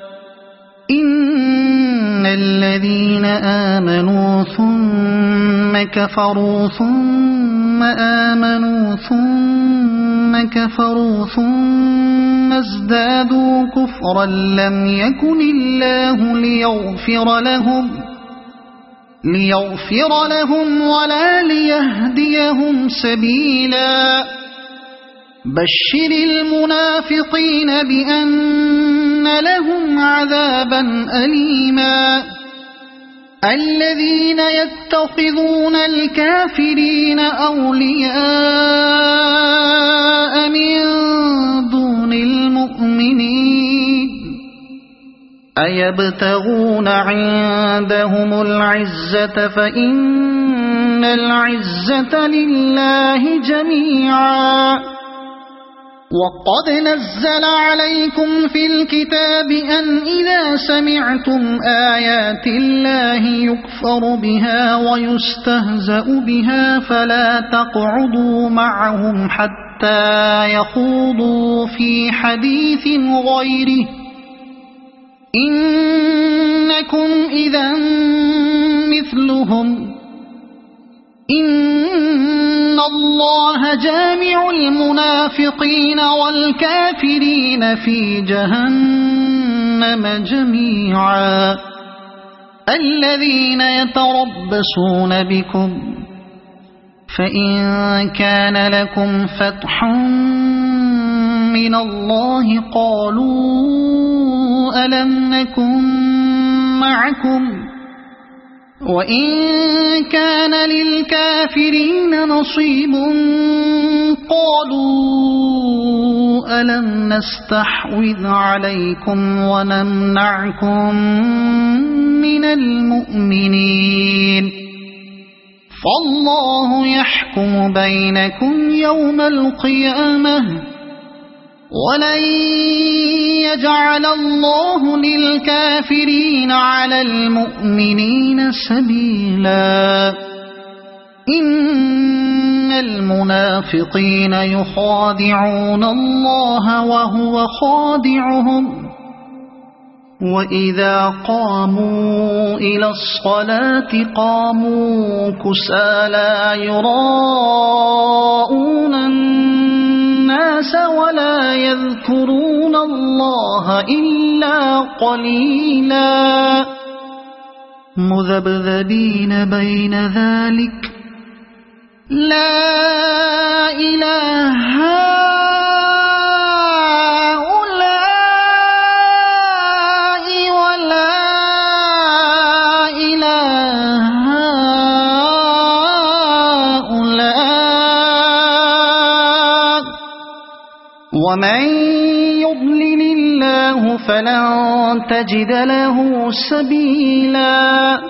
Speaker 1: إن الذين آمنوا ثم كفروا ثم ثم آمنوا ثم كفروا ثم ازدادوا كفرا لم يكن الله ليغفر لهم ولا ليهديهم سبيلا بشر المنافقين بأن لهم عذابا أليما الذين يتخذون الكافرين أولياء من دون المؤمنين أيبتغون عندهم العزة فإن العزة لله جميعا وقد نزل عليكم في الكتاب أن إذا سمعتم آيات الله يكفر بها ويستهزأ بها فلا تقعدوا معهم حتى يخوضوا في حديث غيره إنكم إذا مثلهم إن الله جامع المنافقين والكافرين في جهنم جميعا الذين يتربصون بكم فإن كان لكم فتح من الله قالوا ألم نكن معكم وإن كان للكافرين نصيب قالوا ألم نستحوذ عليكم ونمنعكم من المؤمنين فالله يحكم بينكم يوم القيامة ولن يجعل الله للكافرين على المؤمنين سبيلا إن المنافقين يخادعون الله وهو خادعهم وإذا قاموا إلى الصلاة قاموا كسالى يراءون الناس ولا يذكرون الله إلا قليلا مذبذبين بين ذلك لا إله هؤلاء ولا إله هؤلاء ومن يضلل الله فلن تجد له سبيلا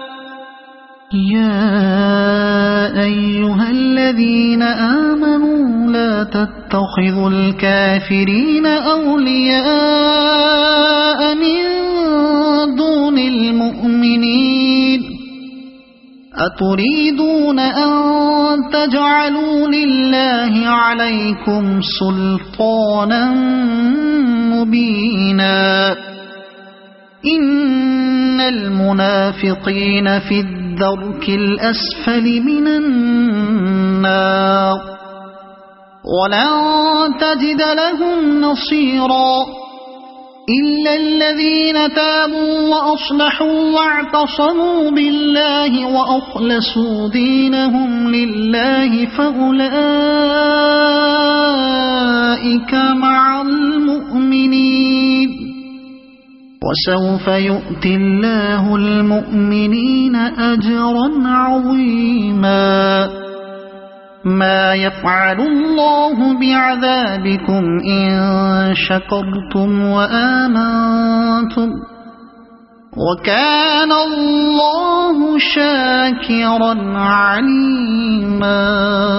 Speaker 1: يا أيها الذين آمنوا لا تتخذوا الكافرين أولياء من دون المؤمنين أتريدون أن تجعلوا لله عليكم سلطانا مبينا إن المنافقين في الدرك الأسفل من النار ولن تجد لهم نصيرا إلا الذين تابوا وأصلحوا واعتصموا بالله وأخلصوا دينهم لله فأولئك مع المؤمنين وسوف يؤتي الله المؤمنين أجرا عظيما ما يفعل الله بعذابكم إن شكرتم وآمنتم وكان الله شاكرا عليما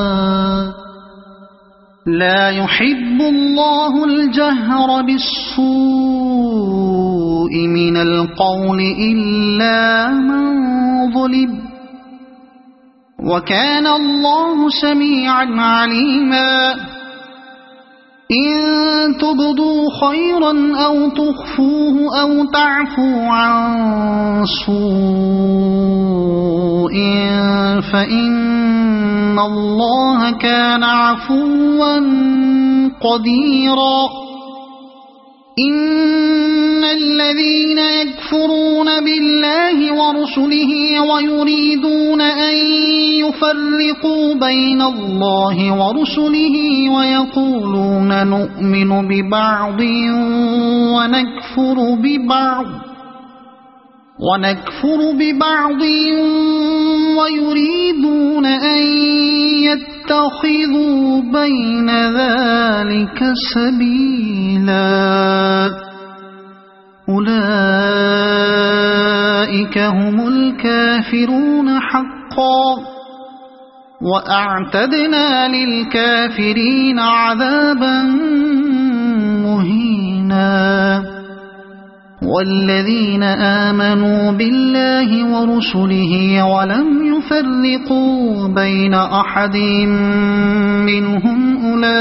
Speaker 1: لا يحب الله الجهر بالسوء من القول إلا من ظلم وكان الله سميعا عليما إن تبدوا خيرا أو تخفوه أو تعفوا عن سوء فإن إن الله كان عفوا قديرا إن الذين يكفرون بالله ورسله ويريدون أن يفرقوا بين الله ورسله ويقولون نؤمن ببعض ونكفر ببعض ويريدون أن يتخذوا بين ذلك سبيلا أولئك هم الكافرون حقا وأعتدنا للكافرين عذابا مهينا والذين آمنوا بالله ورسله ولم يفرقوا بين أحد منهم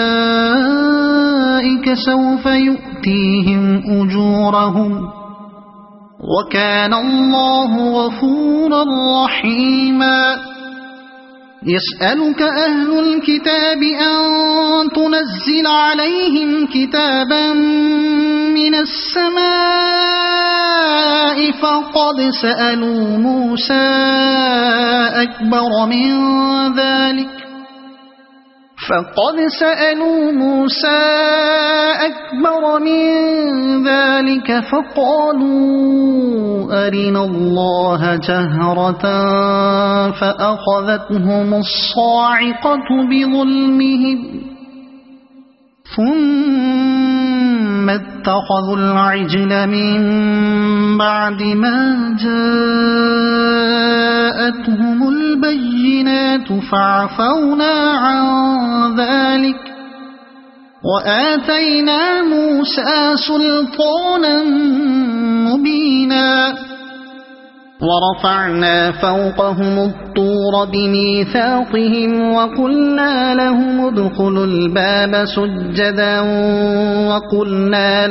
Speaker 1: أولئك سوف يؤتيهم أجورهم وكان الله غفورا رحيما يسألك أهل الكتاب أن تنزل عليهم كتابا من السماء فقد سألوا موسى أكبر من ذلك فقالوا أرنا الله جهرة فأخذتهم الصاعقة بظلمهم ثم اتخذوا العجل من بعد ما جاءتهم البينات فعفونا عن ذلك وآتينا موسى سلطانا مبينا ورفعنا فوقهم الطور بميثاقهم وقلنا لهم ادخلوا الباب سجدا وقلنا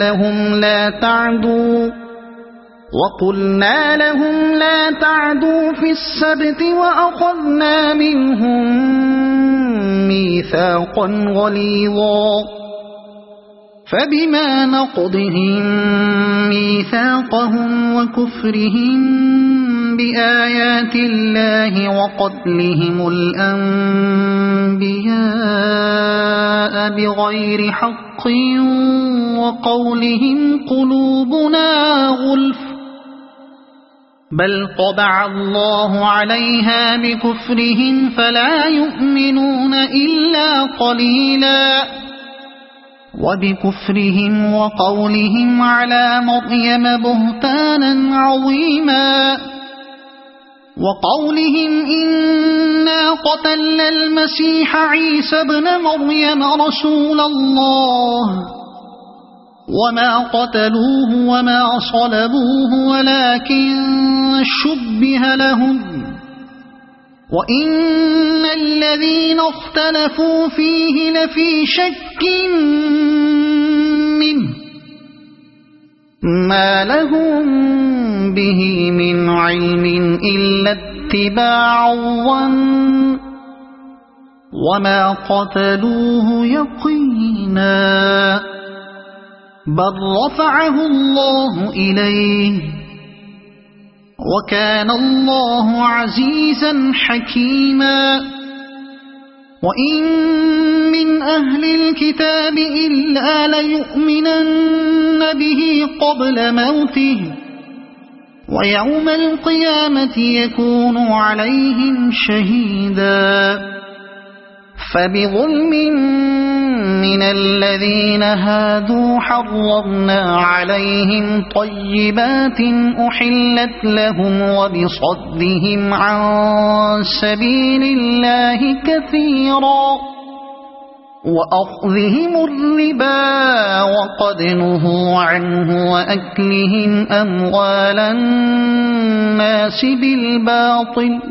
Speaker 1: لهم لا تعدوا في السبت وأخذنا منهم ميثاقا غليظا فبما نقضهم ميثاقهم وكفرهم بآيات الله وقتلهم الأنبياء بغير حق وقولهم قلوبنا غلف بل طبع الله عليها بكفرهم فلا يؤمنون إلا قليلا وبكفرهم وقولهم على مريم بهتانا عظيما وقولهم إنا قتلنا المسيح عيسى ابن مريم رسول الله وما قتلوه وما صلبوه ولكن شبه لهم وإن الذين اختلفوا فيه لفي شك منه ما لهم به من علم إلا اتباع الظن وما قتلوه يقينا بل رفعه الله إليه وكان الله عزيزا حكيما وإن من أهل الكتاب إلا ليؤمنن به قبل موته ويوم القيامة يكون عليهم شهيدا فبظلم من الذين هادوا حرمنا عليهم طيبات أحلت لهم وبصدهم عن سبيل الله كثيرا وأخذهم الربا وقد نهوا عنه وأكلهم أموال الناس بالباطل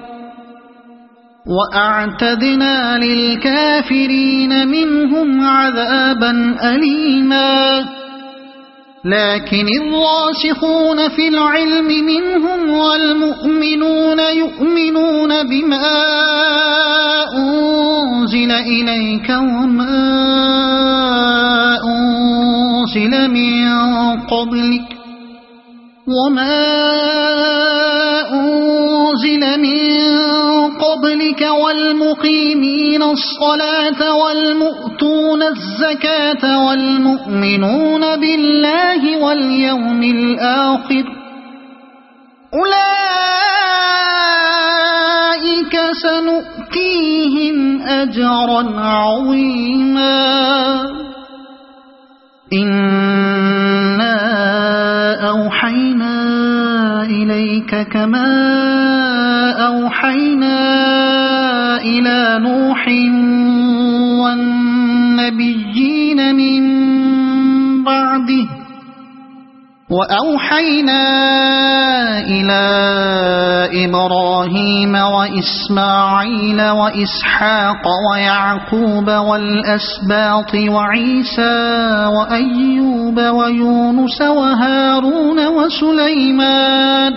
Speaker 1: وأعتدنا للكافرين منهم عذابا أليما لكن الراسخون في العلم منهم والمؤمنون يؤمنون بما أنزل إليك وما أنزل من قبلك والمقيمين الصلاة والمؤتون الزكاة والمؤمنون بالله واليوم الآخر أولئك سنؤتيهم أجرا عظيما إنا أوحينا إليك كما أوحينا إلى نوح والنبيين من بعده وأوحينا إلى إبراهيم وإسماعيل وإسحاق ويعقوب والأسباط وعيسى وأيوب ويونس وهارون وسليمان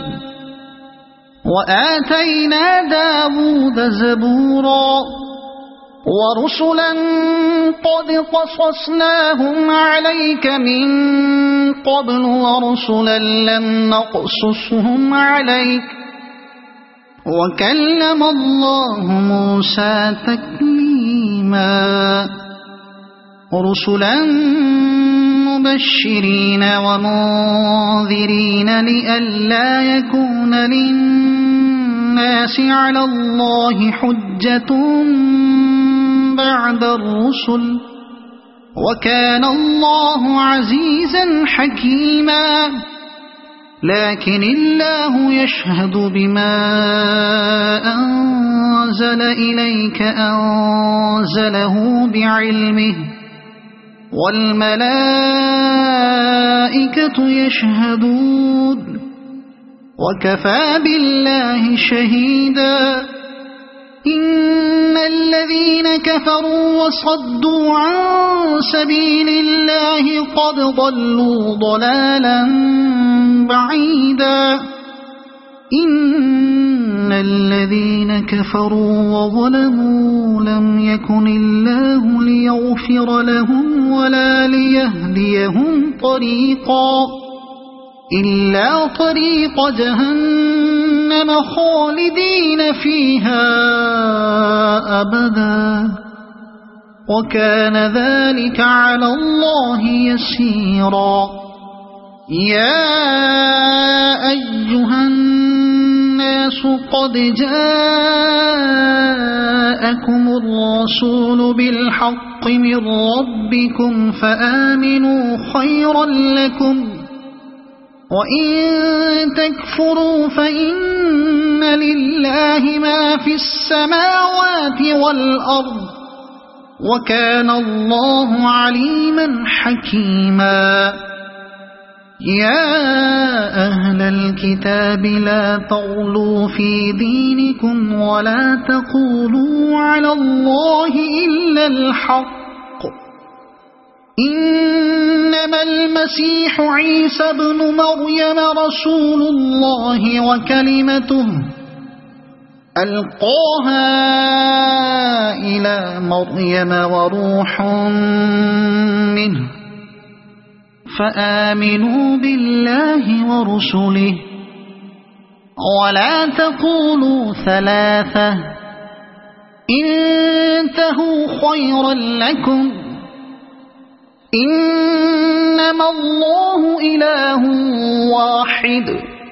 Speaker 1: وآتينا داود زبورا ورسلا قد قصصناهم عليك من قبل ورسلا لم نقصصهم عليك وكلم الله موسى تكليما رسلا مبشرين ومنذرين لئلا يكون للناس على الله حجة بعد الرسل وكان الله عزيزا حكيما لكن الله يشهد بما أنزل إليك أنزله بعلمه والملائكة يشهدون وكفى بالله شهيدا إن الذين كفروا وصدوا عن سبيل الله قد ضلوا ضلالا بعيدا إن الذين كفروا وظلموا لم يكن الله ليغفر لهم ولا ليهديهم طريقا إلا طريق جهنم خالدين فيها أبدا وكان ذلك على الله يسيرا يا أيها الناس قد جاءكم الرسول بالحق من ربكم فآمنوا خيرا لكم وَإِن تَكْفُرُوا فَإِنَّ لِلَّهِ مَا فِي السَّمَاوَاتِ وَالْأَرْضِ وَكَانَ اللَّهُ عَلِيمًا حَكِيمًا يَا أَهْلَ الْكِتَابِ لَا تَغْلُوا فِي دِينِكُمْ وَلَا تَقُولُوا عَلَى اللَّهِ إِلَّا الْحَقَّ إنما المسيح عيسى ابن مريم رسول الله وكلمته ألقاها إلى مريم وروح منه فآمنوا بالله ورسله ولا تقولوا ثلاثة انتهوا خيرا لكم إنما الله إله واحد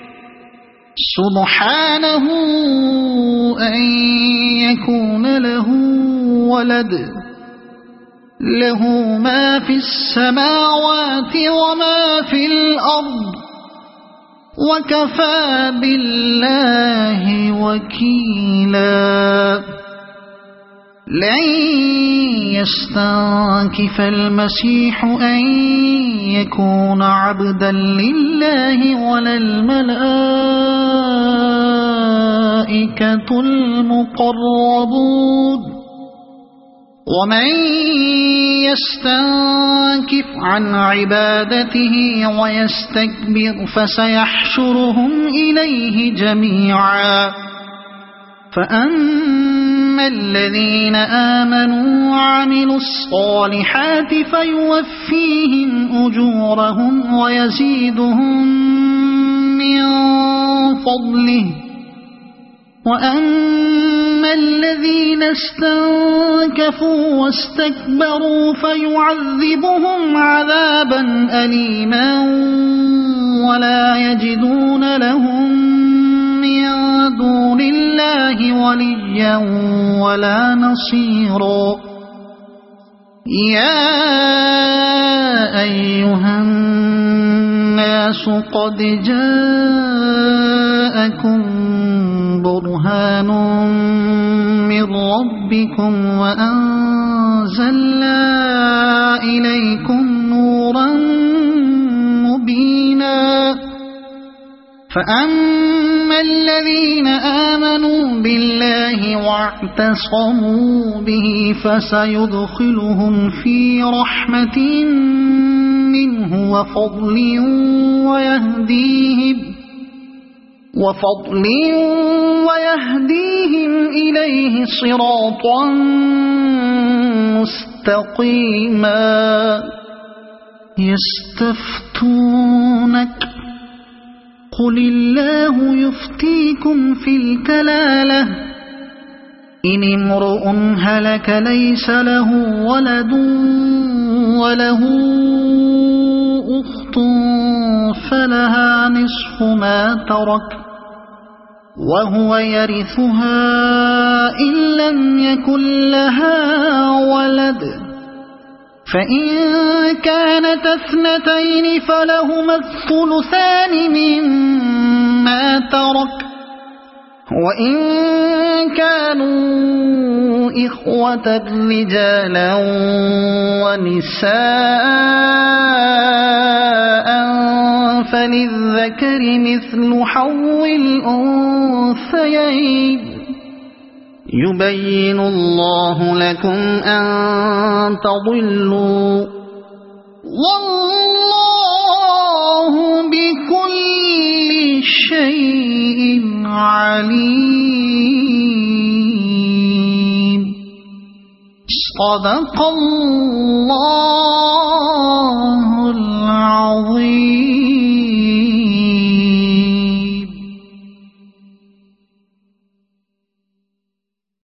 Speaker 1: سبحانه أن يكون له ولد له ما في السماوات وما في الأرض وكفى بالله وكيلا لن يستنكف المسيح أن يكون عبدا لله ولا الملائكة المقربون ومن يستنكف عن عبادته ويستكبر فسيحشرهم إليه جميعا فأما الذين آمنوا وعملوا الصالحات فيوفيهم أجورهم ويزيدهم من فضله وأما الذين استنكفوا واستكبروا فيعذبهم عذابا أليما ولا يجدون لهم من دون الله وليا ولا نصيرا يا أيها الناس قد جاءكم برهان من ربكم وأنزلنا إليكم نورا مبينا فأما الذين آمنوا بالله واعتصموا به فسيدخلهم في رحمة منه وفضل ويهديهم إليه صراطا مستقيما يستفتونك قل الله يفتيكم في الكلالة إن امرؤ هلك ليس له ولد وله أخت فلها نصف ما ترك وهو يرثها إن لم يكن لها ولد فإن كانت اثنتين فلهما الثلثان مما ترك وإن كانوا إخوة رجالا ونساء فللذكر مثل حظ الأنثيين يبين الله لكم أن تضلوا والله بكل شيء عليم صدق الله